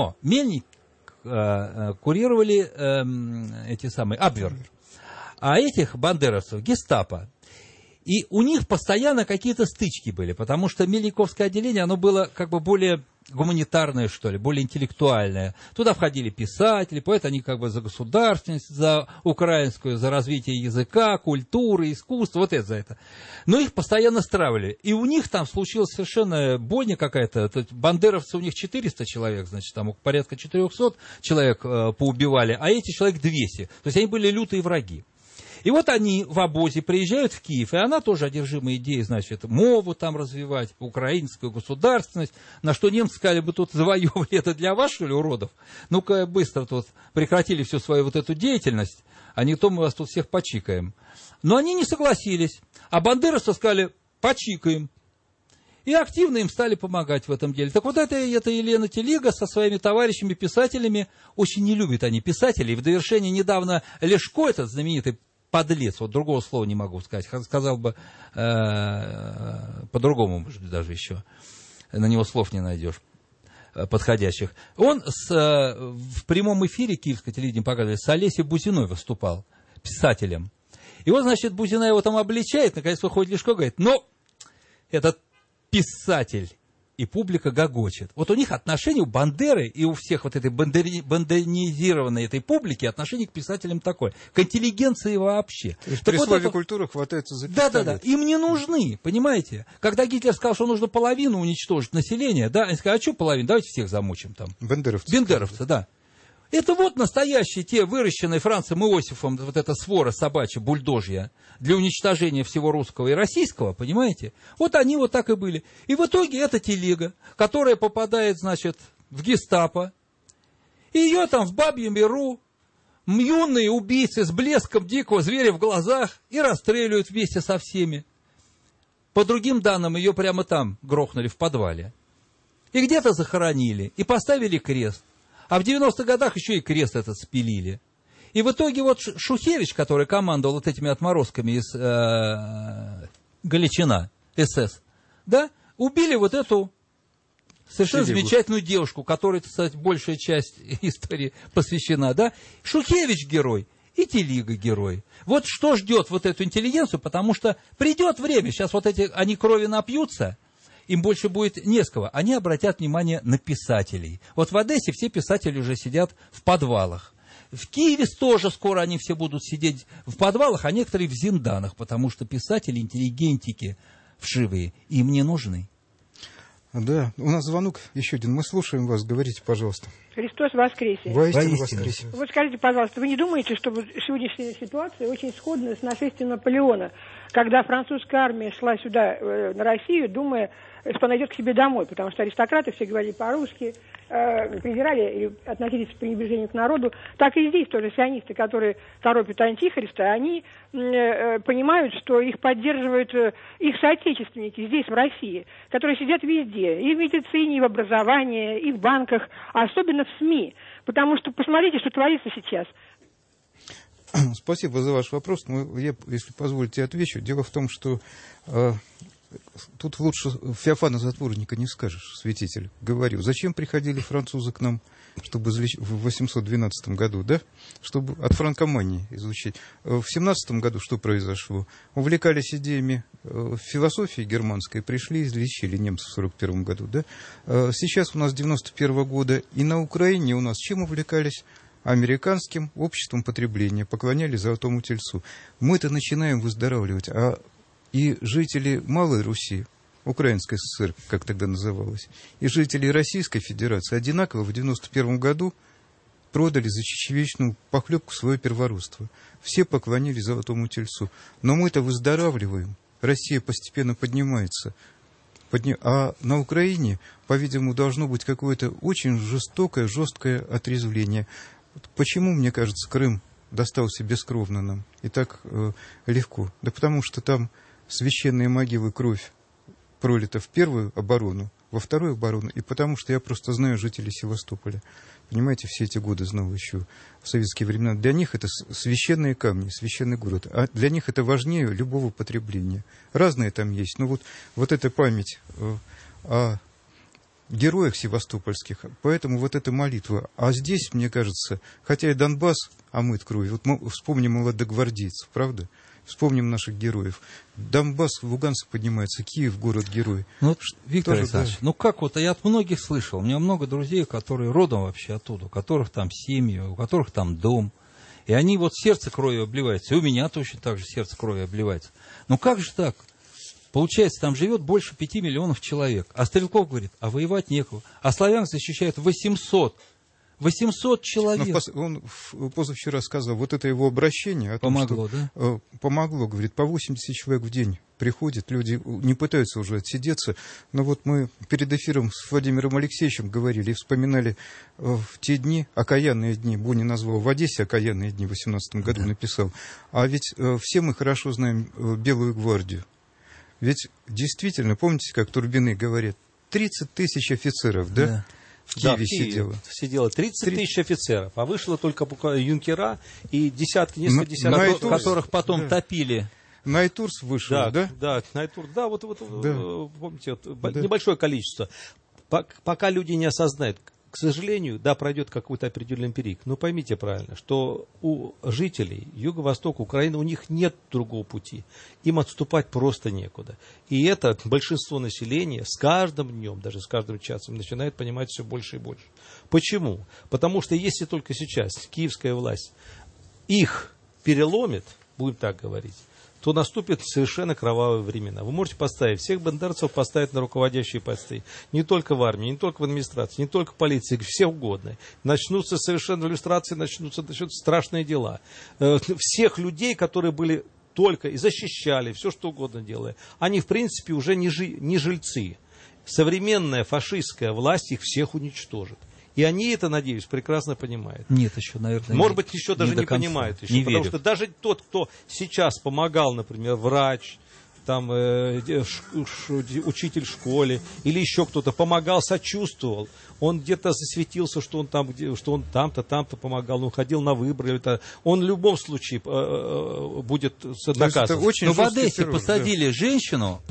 курировали эти самые Абвер, а этих бандеровцев гестапо. И у них постоянно какие-то стычки были, потому что Мельниковское отделение, оно было как бы более гуманитарное, что ли, более интеллектуальное. Туда входили писатели, поэты, они как бы за государственность, за украинскую, за развитие языка, культуры, искусства, вот это за это. Но их постоянно стравили. И у них там случилась совершенно бойня какая-то. Бандеровцы, у них 400 человек, значит, там порядка 400 человек поубивали, а эти человек 200. То есть они были лютые враги. И вот они в обозе приезжают в Киев, и она тоже одержима идеей, значит, мову там развивать, украинскую государственность, на что немцы сказали бы, тут завоевывали это для вас, что ли, уродов? Ну-ка быстро тут прекратили всю свою вот эту деятельность, а не то мы вас тут всех почикаем. Но они не согласились, а бандеровцы сказали, почикаем. И активно им стали помогать в этом деле. Так вот это Елена Телига со своими товарищами-писателями, очень не любят они писателей. В довершение недавно Лешко, этот знаменитый подлец, вот другого слова не могу сказать, сказал бы по-другому, может быть, даже еще, на него слов не найдешь подходящих. Он в прямом эфире киевское телевидение показывали, с Олесей Бузиной выступал, писателем. И вот, значит, Бузина его там обличает, наконец выходит Лешко, говорит, ну, этот писатель. И публика гогочет. Вот у них отношение, у Бандеры и у всех вот этой бандеринизированной этой публики отношение к писателям такое. К интеллигенции вообще. То есть при слове культуры хватается за пистолет. Да. Им не нужны, понимаете? Когда Гитлер сказал, что нужно половину уничтожить население, да, они сказали, а что половину? Давайте всех замучим там. Бендеровцы, да. Это вот настоящие те, выращенные Францем Иосифом, вот эта свора собачья, бульдожья, для уничтожения всего русского и российского, понимаете? Вот они вот так и были. И в итоге эта телега, которая попадает, значит, в гестапо, и ее там в Бабьем Яру юные убийцы с блеском дикого зверя в глазах и расстреливают вместе со всеми. По другим данным, ее прямо там грохнули в подвале. И где-то захоронили, и поставили крест. А в 90-х годах еще и крест этот спилили. И в итоге вот Шухевич, который командовал вот этими отморозками из Галичина, СС, да, убили вот эту совершенно замечательную девушку, которой, кстати, большая часть истории посвящена, да. Шухевич герой и Телига герой. Вот что ждет вот эту интеллигенцию, потому что придет время, сейчас вот эти, они крови напьются, им больше будет не с кого. Они обратят внимание на писателей. Вот в Одессе все писатели уже сидят в подвалах. В Киеве тоже скоро они все будут сидеть в подвалах, а некоторые в зинданах, потому что писатели, интеллигентики вшивые им не нужны. Да, у нас звонок еще один. Мы слушаем вас. Говорите, пожалуйста. Христос воскресе. Воистину воскресе. Вот скажите, пожалуйста, вы не думаете, что сегодняшняя ситуация очень сходна с нашествием Наполеона, когда французская армия шла сюда, на Россию, думая, что найдет к себе домой, потому что аристократы все говорили по-русски, презирали и относились с пренебрежением к народу, так и здесь тоже сионисты, которые торопят антихриста, они понимают, что их поддерживают их соотечественники здесь, в России, которые сидят везде, и в медицине, и в образовании, и в банках, а особенно в СМИ. Потому что посмотрите, что творится сейчас. Спасибо за ваш вопрос. Но я, если позволите, отвечу. Дело в том, что тут лучше Феофана Затворника не скажешь, святитель говорил. Зачем приходили французы к нам, чтобы в 812 году, да? Чтобы от франкомании изучить. В 17 году что произошло? Увлекались идеями философии германской, пришли и излечили немцев в 41 году, да? Сейчас у нас 91 года, и на Украине у нас чем увлекались? Американским обществом потребления, поклонялись Золотому Тельцу. Мы-то начинаем выздоравливать, и жители Малой Руси, Украинской ССР, как тогда называлось, и жители Российской Федерации одинаково в 91 году продали за чечевичную похлебку свое первородство. Все поклонились Золотому Тельцу. Но мы-то выздоравливаем, Россия постепенно поднимается. А на Украине, по-видимому, должно быть какое-то очень жестокое, жесткое отрезвление. Почему, мне кажется, Крым достался бескровно нам и так легко? Да потому что там священные могилы, кровь пролита в первую оборону, во вторую оборону, и потому что я просто знаю жителей Севастополя. Понимаете, все эти годы знал еще в советские времена. Для них это священные камни, священный город. А для них это важнее любого потребления. Разные там есть. Но вот эта память о героях севастопольских, поэтому вот эта молитва. А здесь, мне кажется, хотя и Донбасс омыт кровью, вот мы вспомним молодогвардейцев, правда? Вспомним наших героев. Донбасс, Луганск поднимается, Киев, город-герой. Ну, Виктор Александрович, ну как вот, я от многих слышал, у меня много друзей, которые родом вообще оттуда, у которых там семьи, у которых там дом, и они вот сердце кровью обливаются, и у меня точно так же сердце кровью обливается. Ну как же так? Получается, там живет больше 5 миллионов человек, а Стрелков говорит, а воевать некого, а славян защищают 800 человек. Но он позавчера сказал, вот это его обращение о том, помогло, что, да? Помогло, говорит, по 80 человек в день приходит, люди не пытаются уже отсидеться. Но вот мы перед эфиром с Владимиром Алексеевичем говорили и вспоминали в те дни, окаянные дни, Бунин назвал в Одессе окаянные дни, в 18 году написал. А ведь все мы хорошо знаем Белую гвардию. Ведь действительно, помните, как Турбины говорят, 30 тысяч офицеров, да? В Киеве сидело 30 тысяч офицеров, а вышло только юнкера и несколько десятков, которых потом топили. Найтурс вышел, да? Да, Найтурс, да, вот помните, небольшое количество. Пока люди не осознают, к сожалению, да, пройдет какой-то определенный период. Но поймите правильно, что у жителей Юго-Востока Украины, у них нет другого пути. Им отступать просто некуда. И это большинство населения с каждым днем, даже с каждым часом, начинает понимать все больше и больше. Почему? Потому что если только сейчас киевская власть их переломит, будем так говорить, то наступят совершенно кровавые времена. Вы можете поставить, всех бандеровцев поставить на руководящие посты. Не только в армии, не только в администрации, не только в полиции, все угодно. Начнутся совершенно иллюстрации, начнутся страшные дела. Всех людей, которые были только и защищали, все что угодно делая, они в принципе уже не жильцы. Современная фашистская власть их всех уничтожит. И они это, надеюсь, прекрасно понимают. Нет, еще, наверное, может быть, еще даже не понимают. Еще, потому что даже тот, кто сейчас помогал, например, врач, там, учитель в школе, или еще кто-то помогал, сочувствовал, он где-то засветился, что он там-то помогал, он ходил на выборы, он в любом случае будет наказан. Но в Одессе посадили женщину,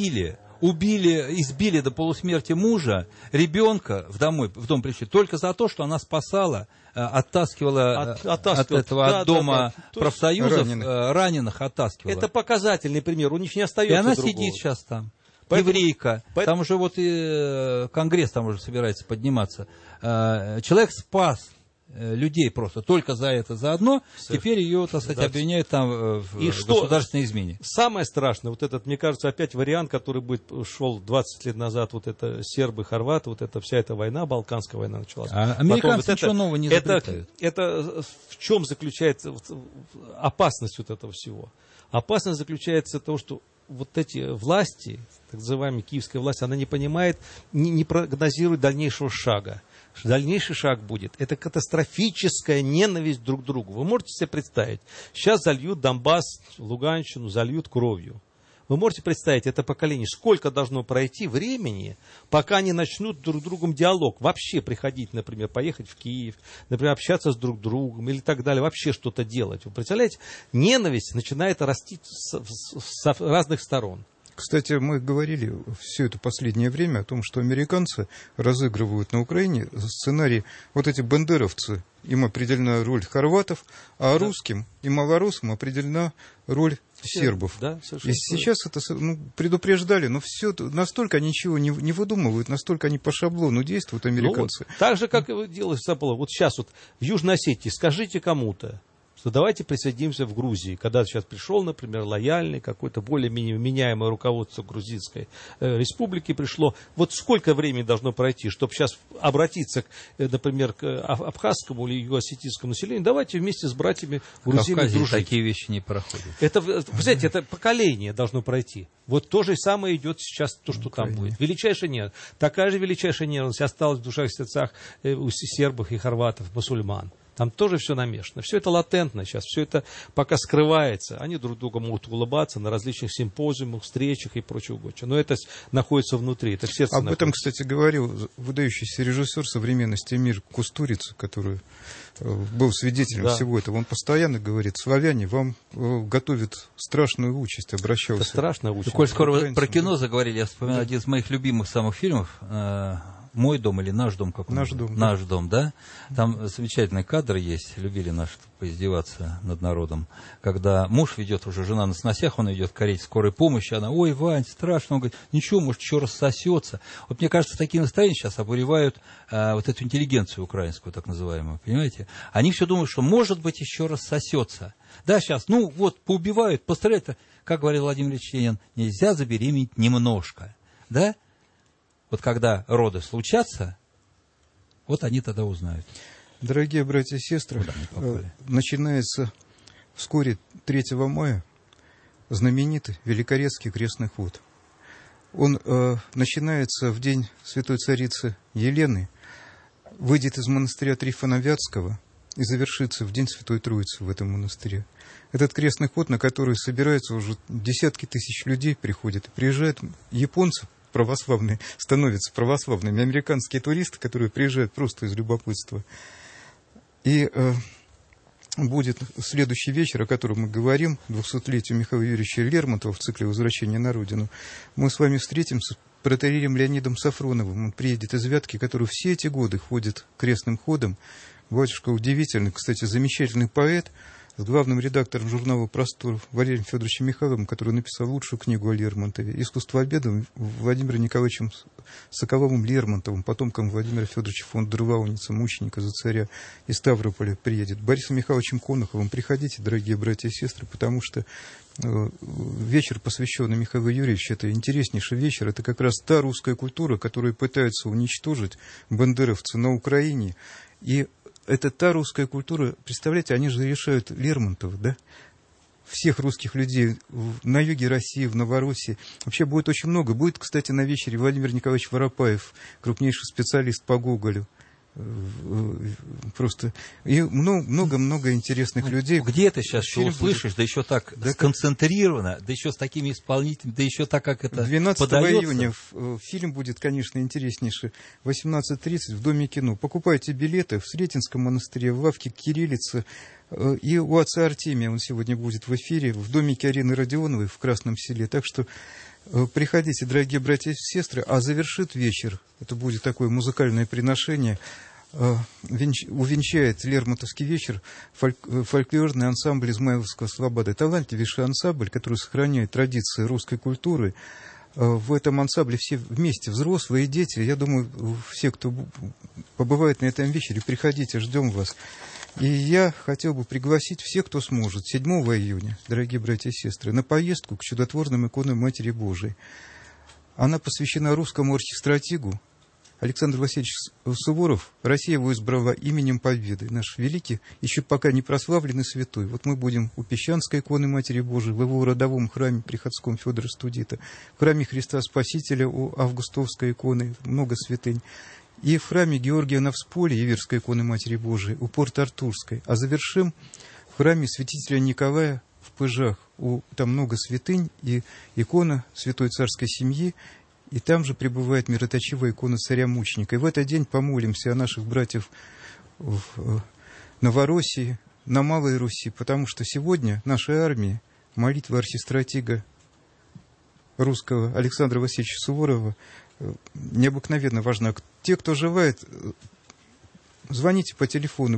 убили, избили до полусмерти мужа, ребенка в дом пришли, только за то, что она спасала, оттаскивала от дома профсоюзов, раненых оттаскивала. Это показательный пример, у них не остается и она другого. сидит сейчас там. Еврейка, там уже вот и Конгресс там уже собирается подниматься. Человек спас людей просто только за это заодно, теперь ее, так сказать, обвиняют там в государственной измене. Самое страшное, вот этот, мне кажется, опять вариант, который шел 20 лет назад, вот это сербы, хорваты, вот эта вся эта война, Балканская война началась. А американцы вот ничего нового не изобретают. Это в чем заключается опасность вот этого всего? Опасность заключается в том, что вот эти власти, так называемая киевская власть, она не понимает, не прогнозирует дальнейшего шага. Дальнейший шаг будет. Это катастрофическая ненависть друг к другу. Вы можете себе представить? Сейчас зальют Донбасс, Луганщину, зальют кровью. Вы можете представить, это поколение, сколько должно пройти времени, пока они начнут друг с другом диалог, вообще приходить, например, поехать в Киев, например, общаться с друг другом или так далее, вообще что-то делать. Вы представляете, ненависть начинает расти с разных сторон. Кстати, мы говорили все это последнее время о том, что американцы разыгрывают на Украине сценарий, вот эти бандеровцы, им определена роль хорватов, а русским и малорусам определена роль сербов. Да, и сейчас это предупреждали, но все настолько ничего не выдумывают, настолько они по шаблону действуют, американцы. Вот, так же, как и делают вот сейчас вот в Южной Осетии, скажите кому-то, что давайте присоединимся в Грузии. Когда сейчас пришел, например, лояльный, какое-то более-менее вменяемое руководство Грузинской республики пришло. Вот сколько времени должно пройти, чтобы сейчас обратиться, например, к абхазскому или юго-осетинскому населению? Давайте вместе с братьями грузинами дружить. Такие вещи не проходят. Это, представляете, это поколение должно пройти. Вот то же самое идет сейчас, то, что там будет. Величайшая ненависть. Такая же величайшая ненависть осталась в душах и сердцах у сербов и хорватов, мусульман. Там тоже все намешано. Все это латентно сейчас, все это пока скрывается. Они друг другу могут улыбаться на различных симпозиумах, встречах и прочее. Но это находится внутри, это в сердце находится. Об этом, находится. Кстати, говорил выдающийся режиссер современности Эмир Кустурица, который был свидетелем всего этого. Он постоянно говорит: славяне, вам готовят страшную участь, обращался. Это страшная участь. Коль скоро про кино заговорили, я вспоминаю один из моих любимых самых фильмов «Мой дом» или «Наш дом», как он называется? «Наш дом», да? Там замечательный кадр есть, любили наши поиздеваться над народом, когда муж ведет, уже жена на сносях, он ведет карете скорой помощи, она: ой, Вань, страшно, он говорит: ничего, может, еще рассосется. Вот мне кажется, такие настроения сейчас обуревают вот эту интеллигенцию украинскую, так называемую, понимаете? Они все думают, что, может быть, еще рассосется. Да, сейчас, вот, поубивают, постреляют. Как говорил Владимир Ильич Ленин, нельзя забеременеть немножко, да? Вот когда роды случатся, вот они тогда узнают. Дорогие братья и сестры, начинается вскоре 3 мая знаменитый Великорецкий крестный ход. Он начинается в день святой царицы Елены, выйдет из монастыря Трифона Вятского и завершится в день Святой Троицы в этом монастыре. Этот крестный ход, на который собираются уже десятки тысяч людей, приходят. И приезжают японцы православные, становятся православными, американские туристы, которые приезжают просто из любопытства. И будет следующий вечер, о котором мы говорим, 200-летию Михаила Юрьевича Лермонтова в цикле «Возвращение на родину». Мы с вами встретимся с протоиереем Леонидом Сафроновым. Он приедет из Вятки, который все эти годы ходит крестным ходом. Батюшка удивительный, кстати, замечательный поэт, с главным редактором журнала «Простор» Валерием Федоровичем Михайловым, который написал лучшую книгу о Лермонтове, «Искусство обеда» Владимиром Николаевичем Соколовым Лермонтовым, потомком Владимира Федоровича фон дер Лауница, мученика за царя из Ставрополя, приедет, Борисом Михайловичем Коноховым. Приходите, дорогие братья и сестры, потому что вечер, посвященный Михаилу Юрьевичу, это интереснейший вечер, это как раз та русская культура, которую пытаются уничтожить бандеровцы на Украине. И это та русская культура, представляете, они же решают Лермонтова, да? Всех русских людей на юге России, в Новороссии. Вообще будет очень много. Будет, кстати, на вечере Владимир Николаевич Воропаев, крупнейший специалист по Гоголю. Просто и много-много интересных людей. Где ты сейчас все услышишь, да еще так сконцентрированно, да еще с такими исполнителями, да еще так, как это 12 подается. июня фильм будет, конечно, интереснейший. 18:30 в Доме кино. Покупайте билеты в Сретенском монастыре, в лавке Кириллицы и у отца Артемия. Он сегодня будет в эфире в домике Арины Родионовой в Красном Селе. Так что приходите, дорогие братья и сестры, а завершит вечер, это будет такое музыкальное приношение, увенчает Лермонтовский вечер фольклорный ансамбль Измайловского Слободы. Талантливейший ансамбль, который сохраняет традиции русской культуры. В этом ансамбле все вместе, взрослые и дети. Я думаю, все, кто побывает на этом вечере, приходите, ждем вас. И я хотел бы пригласить всех, кто сможет, 7 июня, дорогие братья и сестры, на поездку к чудотворным иконам Матери Божией. Она посвящена русскому архистратигу. Александр Васильевич Суворов, Россия его избрала именем Победы. Наш великий, еще пока не прославленный святой. Вот мы будем у Песчанской иконы Матери Божией, в его родовом храме приходском Федора Студита, в храме Христа Спасителя у Августовской иконы, много святынь. и в храме Георгия на Всполе, Иверской иконы Матери Божией, у порта Артурской, а завершим в храме святителя Николая в Пыжах. Там много святынь, и икона святой царской семьи, и там же пребывает мироточивая икона царя-мученика. И в этот день помолимся о наших братьях в Новороссии, на Малой Руси, потому что сегодня нашей армии молитва архистратига русского Александра Васильевича Суворова необыкновенно важна. Те, кто желает, звоните по телефону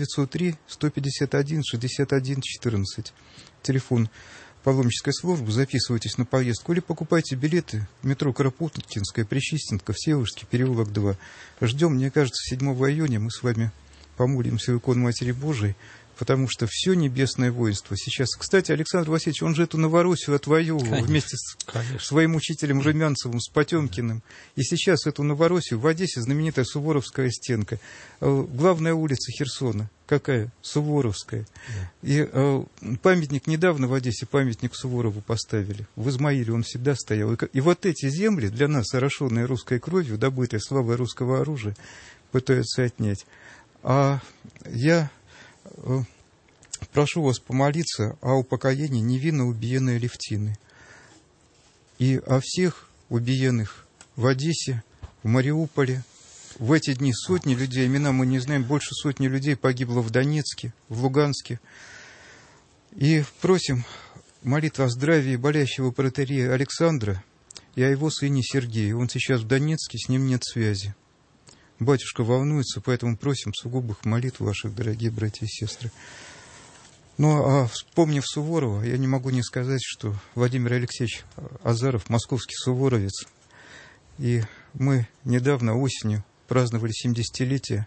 8-903-151-61-14. Телефон паломнической службы, записывайтесь на поездку или покупайте билеты в метро Кропоткинская, Причистенка, Всеволожский переулок 2. Ждем, мне кажется, 7 июня мы с вами помолимся в икону Матери Божией, потому что все небесное воинство сейчас... Кстати, Александр Васильевич, он же эту Новороссию отвоевывал вместе с своим учителем Румянцевым, с Потемкиным. И сейчас эту Новороссию в Одессе знаменитая Суворовская стенка. Главная улица Херсона. Какая? Суворовская. И памятник недавно в Одессе, памятник Суворову поставили. В Измаиле он всегда стоял. И вот эти земли, для нас орошенные русской кровью, добытые славой русского оружия, пытаются отнять. А я прошу вас помолиться о упокоении невинно убиенной Алевтины и о всех убиенных в Одессе, в Мариуполе. В эти дни сотни людей, имена мы не знаем, больше сотни людей погибло в Донецке, в Луганске. И просим молитву о здравии болящего протоиерея Александра и о его сыне Сергее. Он сейчас в Донецке, с ним нет связи. Батюшка волнуется, поэтому просим сугубых молитв ваших, дорогие братья и сестры. Ну, а вспомнив Суворова, я не могу не сказать, что Владимир Алексеевич Азаров, московский суворовец, и мы недавно осенью праздновали 70-летие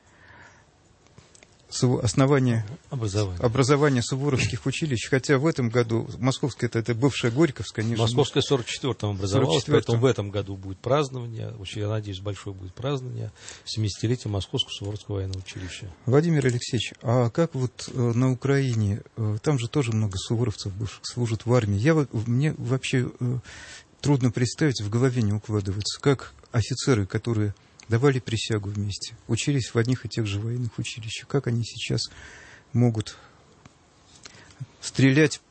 основания образования суворовских училищ, хотя в этом году Московская, это бывшая Горьковская. Московская в 44-м образовалась, поэтому в этом году будет празднование, очень, я надеюсь, большое будет празднование 70-летия Московского Суворовского военного училища. Владимир Алексеевич, а как вот на Украине, там же тоже много суворовцев бывших служат в армии, мне вообще трудно представить, в голове не укладывается, как офицеры, которые давали присягу вместе, учились в одних и тех же военных училищах. Как они сейчас могут стрелять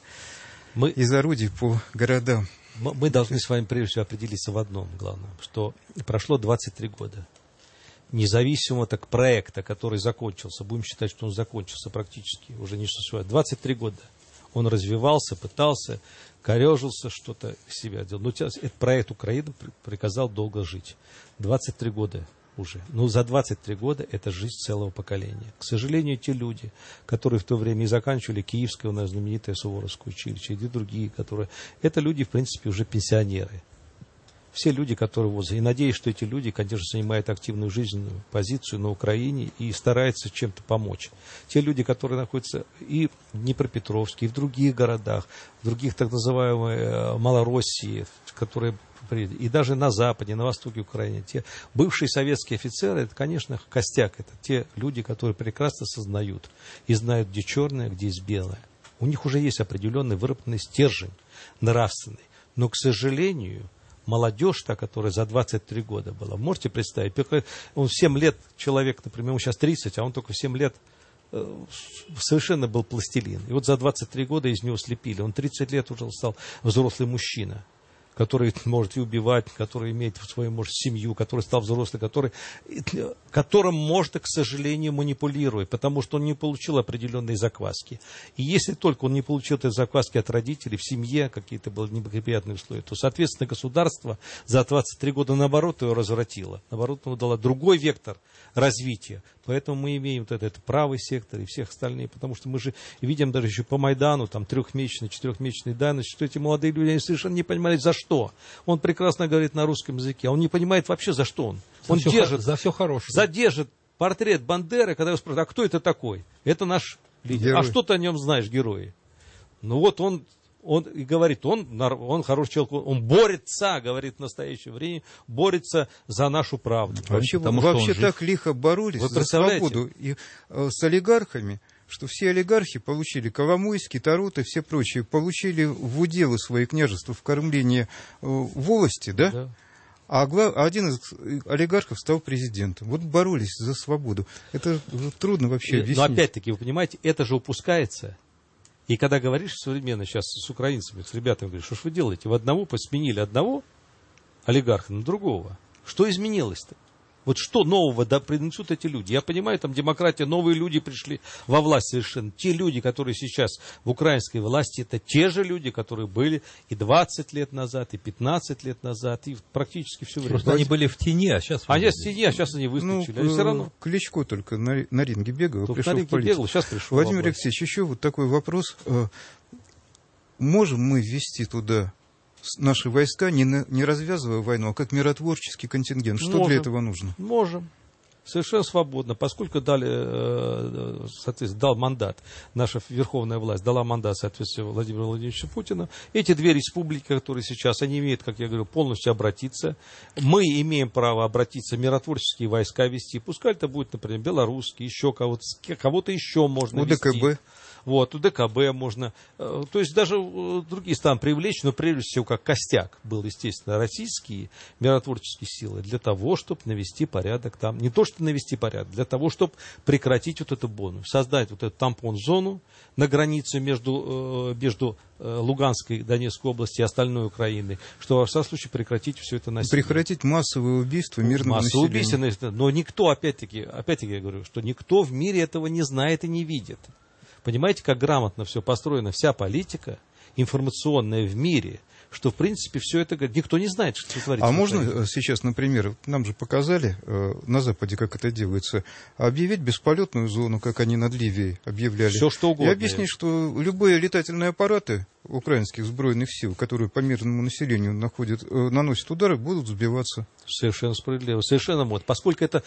из орудий по городам? Мы должны с вами прежде всего определиться в одном главном, что прошло 23 года. Независимого так проекта, который закончился, будем считать, что он закончился практически, уже не существует. 23 года он развивался, пытался, корежился, что-то себя делал. Но этот проект Украины приказал долго жить. 23 года уже. Но за 23 года это жизнь целого поколения. К сожалению, те люди, которые в то время и заканчивали Киевское у нас знаменитое Суворовское училище, и другие, которые... Это люди, в принципе, уже пенсионеры. Все люди, которые возраст. И надеюсь, что эти люди, конечно, занимают активную жизненную позицию на Украине и стараются чем-то помочь. Те люди, которые находятся и в Днепропетровске, и в других городах, в других так называемой Малороссии, которые и даже на Западе, на востоке Украины, те бывшие советские офицеры, это, конечно, костяк. Это те люди, которые прекрасно сознают и знают, где черное, где есть белое. У них уже есть определенный выработанный стержень нравственный. Но, к сожалению, молодежь, та, которая за 23 года была, можете представить, он в 7 лет человек, например, ему сейчас 30, а он только в 7 лет совершенно был пластилин. И вот за 23 года из него слепили. Он 30 лет уже стал взрослый мужчина, который может и убивать, который имеет свою, может, семью, который стал взрослым, которым можно, к сожалению, манипулировать, потому что он не получил определенные закваски. И если только он не получил этой закваски от родителей, в семье какие-то были неблагоприятные условия, то, соответственно, государство за 23 года, наоборот, его развратило. Наоборот, ему дало другой вектор развития. Поэтому мы имеем вот этот правый сектор и всех остальных, потому что мы же видим даже еще по Майдану, там, 3-месячной, 4-месячной давности, что эти молодые люди, они совершенно не понимали, за что. Он прекрасно говорит на русском языке, а он не понимает вообще, за что он. Он держит, за все хорошее. Задержит портрет Бандеры, когда его спрашивают, а кто это такой? Это наш лидер. Герой. А что ты о нем знаешь, герои? Ну вот он и говорит, он хороший человек, он борется, говорит в настоящее время, борется за нашу правду. Вообще так лихо боролись за свободу и с олигархами, что все олигархи получили, Коломойский, Тарут и все прочие, получили в уделы свои княжества в кормление волости, да? А один из олигархов стал президентом. Вот боролись за свободу. Это трудно вообще объяснить. Но опять-таки, вы понимаете, это же упускается. И когда говоришь современно сейчас с украинцами, с ребятами, говоришь, что ж вы делаете? В одного сменили одного олигарха на другого. Что изменилось-то? Вот что нового принесут эти люди? Я понимаю, там демократия, новые люди пришли во власть совершенно. Те люди, которые сейчас в украинской власти, это те же люди, которые были и 20 лет назад, и 15 лет назад, и практически все время. Просто они были в тени, а сейчас... Они в тени, а сейчас они выскочили. Все равно. Кличко только на ринге бегал, пришел в политику. Бегал, сейчас пришел. Владимир Алексеевич, еще вот такой вопрос. Можем мы ввести туда наши войска, не развязывая войну, а как миротворческий контингент? Что для этого нужно? Можем. Совершенно свободно, поскольку дал мандат, наша верховная власть дала мандат, соответственно, Владимиру Владимировичу Путину. Эти две республики, которые сейчас, они имеют, как я говорю, полностью обратиться. Мы имеем право обратиться, миротворческие войска вести. Пускай это будет, например, белорусские, еще кого-то еще можно вести. УДКБ. Вот, УДКБ можно, то есть даже другие страны привлечь, но прежде всего как костяк был, естественно, российские миротворческие силы для того, чтобы навести порядок там. Не то, что навести порядок, для того, чтобы прекратить вот эту бону, создать вот эту тампон-зону на границе между Луганской, Донецкой областью и остальной Украиной, чтобы во всяком случае прекратить все это насилие. Прекратить массовые убийства мирного населения. Убийства, но никто, опять-таки я говорю, что никто в мире этого не знает и не видит. Понимаете, как грамотно все построено, вся политика информационная в мире, что, в принципе, все это никто не знает, что творится. А можно сейчас, например, нам же показали на Западе, как это делается, объявить бесполетную зону, как они над Ливией объявляли. Все, что угодно. И объяснить, что любые летательные аппараты украинских сбройных сил, которые по мирному населению наносят удары, будут сбиваться. Совершенно справедливо, совершенно вот. Поскольку это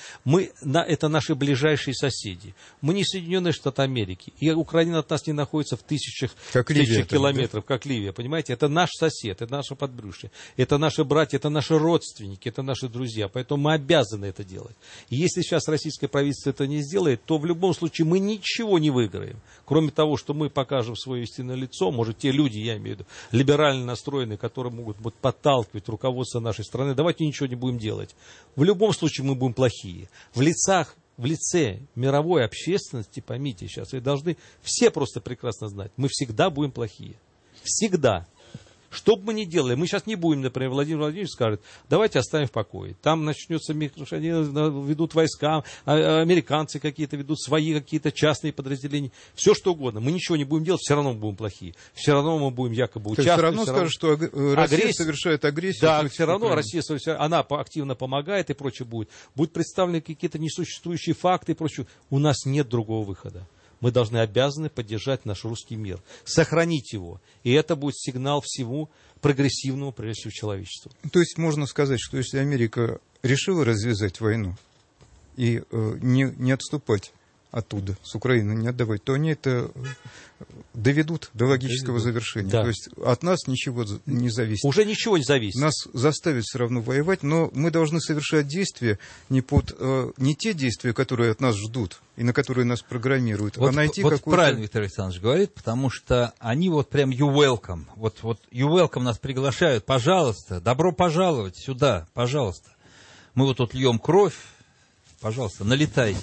наши ближайшие соседи. Мы не Соединенные Штаты Америки. И Украина от нас не находится в тысячах километров, как Ливия. Понимаете, это наш сосед, это наше подбрюшье. Это наши братья, это наши родственники, это наши друзья. Поэтому мы обязаны это делать. И если сейчас российское правительство это не сделает, то в любом случае мы ничего не выиграем. Кроме того, что мы покажем свое истинное лицо, может, те люди, я имею в виду, либерально настроенные, которые могут подталкивать руководство нашей страны, давайте ничего не будем делать. В любом случае мы будем плохие. В лице мировой общественности, поймите сейчас, вы должны все просто прекрасно знать, мы всегда будем плохие. Всегда. Что бы мы ни делали, мы сейчас не будем, например, Владимир Владимирович скажет, давайте оставим в покое. Там начнется, они ведут войска, американцы какие-то ведут свои какие-то частные подразделения, все что угодно. Мы ничего не будем делать, все равно мы будем плохие. Все равно мы будем якобы участвовать. Все равно скажут, что Россия совершает агрессию. Да, все равно Россия совершает, она активно помогает и прочее будет. Будут представлены какие-то несуществующие факты и прочее. У нас нет другого выхода. Мы обязаны поддержать наш русский мир, сохранить его. И это будет сигнал всему прогрессивному, прежде всего, человечеству. То есть можно сказать, что если Америка решила развязать войну и не отступать оттуда, с Украины не отдавать, то они это доведут до логического завершения. Да. То есть от нас ничего не зависит. Уже ничего не зависит. Нас заставят все равно воевать, но мы должны совершать действия не те действия, которые от нас ждут и на которые нас программируют, а найти какую-то... Вот правильно Виктор Александрович говорит, потому что они прям you welcome. Вот you welcome нас приглашают, пожалуйста, добро пожаловать сюда, пожалуйста. Мы тут льем кровь, пожалуйста, налетайте.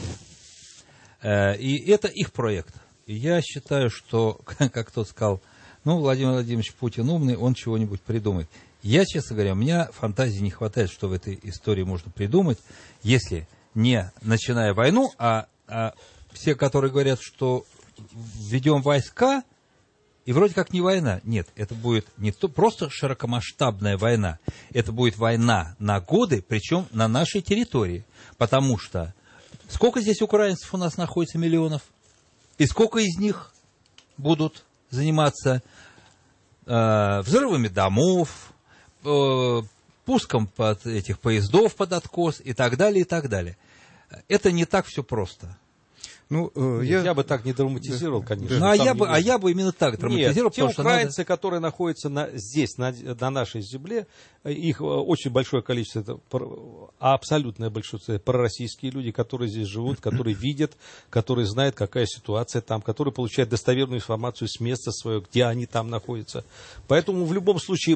И это их проект. И я считаю, что, как кто сказал, Владимир Владимирович Путин умный, он чего-нибудь придумает. Я, честно говоря, у меня фантазии не хватает, что в этой истории можно придумать, если не начиная войну, а все, которые говорят, что введем войска, и вроде как не война. Нет, это будет не просто широкомасштабная война, это будет война на годы, причем на нашей территории, потому что сколько здесь украинцев у нас находится миллионов? И сколько из них будут заниматься взрывами домов, пуском этих поездов под откос и так далее, и так далее. Это не так все просто. Я бы так не драматизировал, конечно. Я бы именно так драматизировал. Нет, те украинцы, которые находятся здесь, на нашей земле, их очень большое количество, это абсолютное большинство, пророссийские люди, которые здесь живут, которые видят, которые знают, какая ситуация там, которые получают достоверную информацию с места своего, где они там находятся. Поэтому в любом случае мы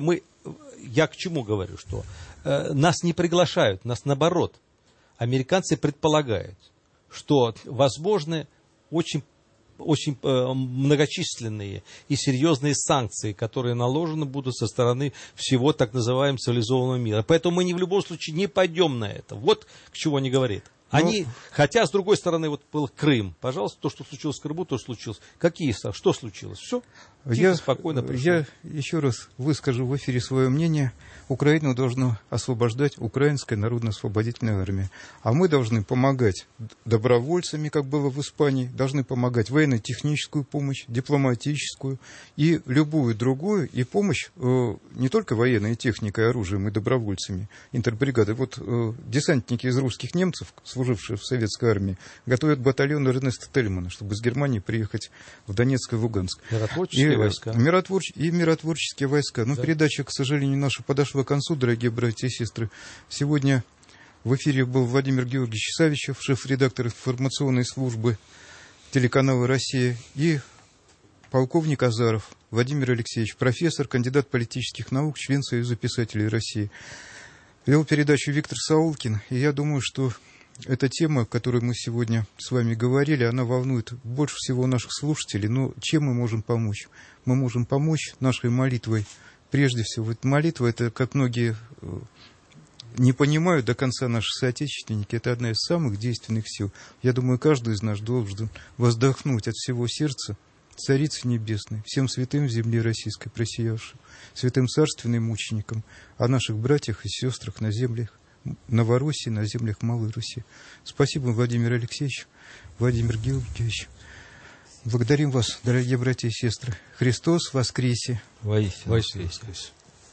я к чему говорю, что нас не приглашают, нас наоборот. Американцы предполагают, что возможны очень многочисленные и серьезные санкции, которые наложены будут со стороны всего так называемого цивилизованного мира. Поэтому мы в любом случае не пойдем на это. Вот к чему они говорят. Они, хотя, с другой стороны, вот был Крым. Пожалуйста, то, что случилось в Крыму, то случилось. Что случилось? Все. Тихо, спокойно прошло. Я еще раз выскажу в эфире свое мнение. Украину должна освобождать Украинская народно-освободительная армия. А мы должны помогать добровольцами, как было в Испании, должны помогать военно-техническую помощь, дипломатическую и любую другую, и помощь не только военной техникой, оружием и добровольцами, интербригады. Вот десантники из русских немцев, служившие в советской армии, готовят батальон Эрнеста Тельмана, чтобы из Германии приехать в Донецк и Луганск. Миротворческие войска. Миротворческие войска. Но передача, к сожалению, наша подошла к концу, дорогие братья и сестры. Сегодня в эфире был Владимир Георгиевич Савичев, шеф-редактор информационной службы телеканала «Россия», и полковник Азаров Владимир Алексеевич, профессор, кандидат политических наук, член Союза писателей России. Вел передачу Виктор Саулкин, и я думаю, что эта тема, о которой мы сегодня с вами говорили, она волнует больше всего наших слушателей. Но чем мы можем помочь? Мы можем помочь нашей молитвой. Прежде всего, молитва, это, как многие не понимают до конца наши соотечественники, это одна из самых действенных сил. Я думаю, каждый из нас должен воздохнуть от всего сердца: Царицы Небесной, всем святым в земле российской просиявшим, святым царственным мученикам, о наших братьях и сестрах на землях Новороссии, на землях Малой Руси. Спасибо, Владимир Алексеевич, Владимир Георгиевич. Благодарим вас, дорогие братья и сестры. Христос воскресе! Воистину воскресе!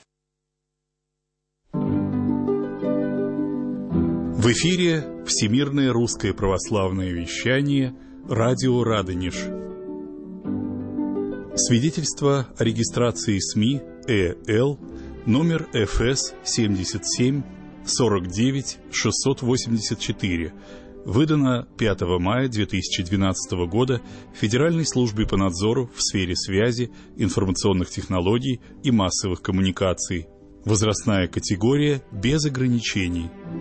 В эфире Всемирное русское православное вещание, радио Радонеж. Свидетельство о регистрации СМИ ЭЛ, номер ФС 77 49 684, выдано 5 мая 2012 года Федеральной службой по надзору в сфере связи, информационных технологий и массовых коммуникаций. Возрастная категория без ограничений.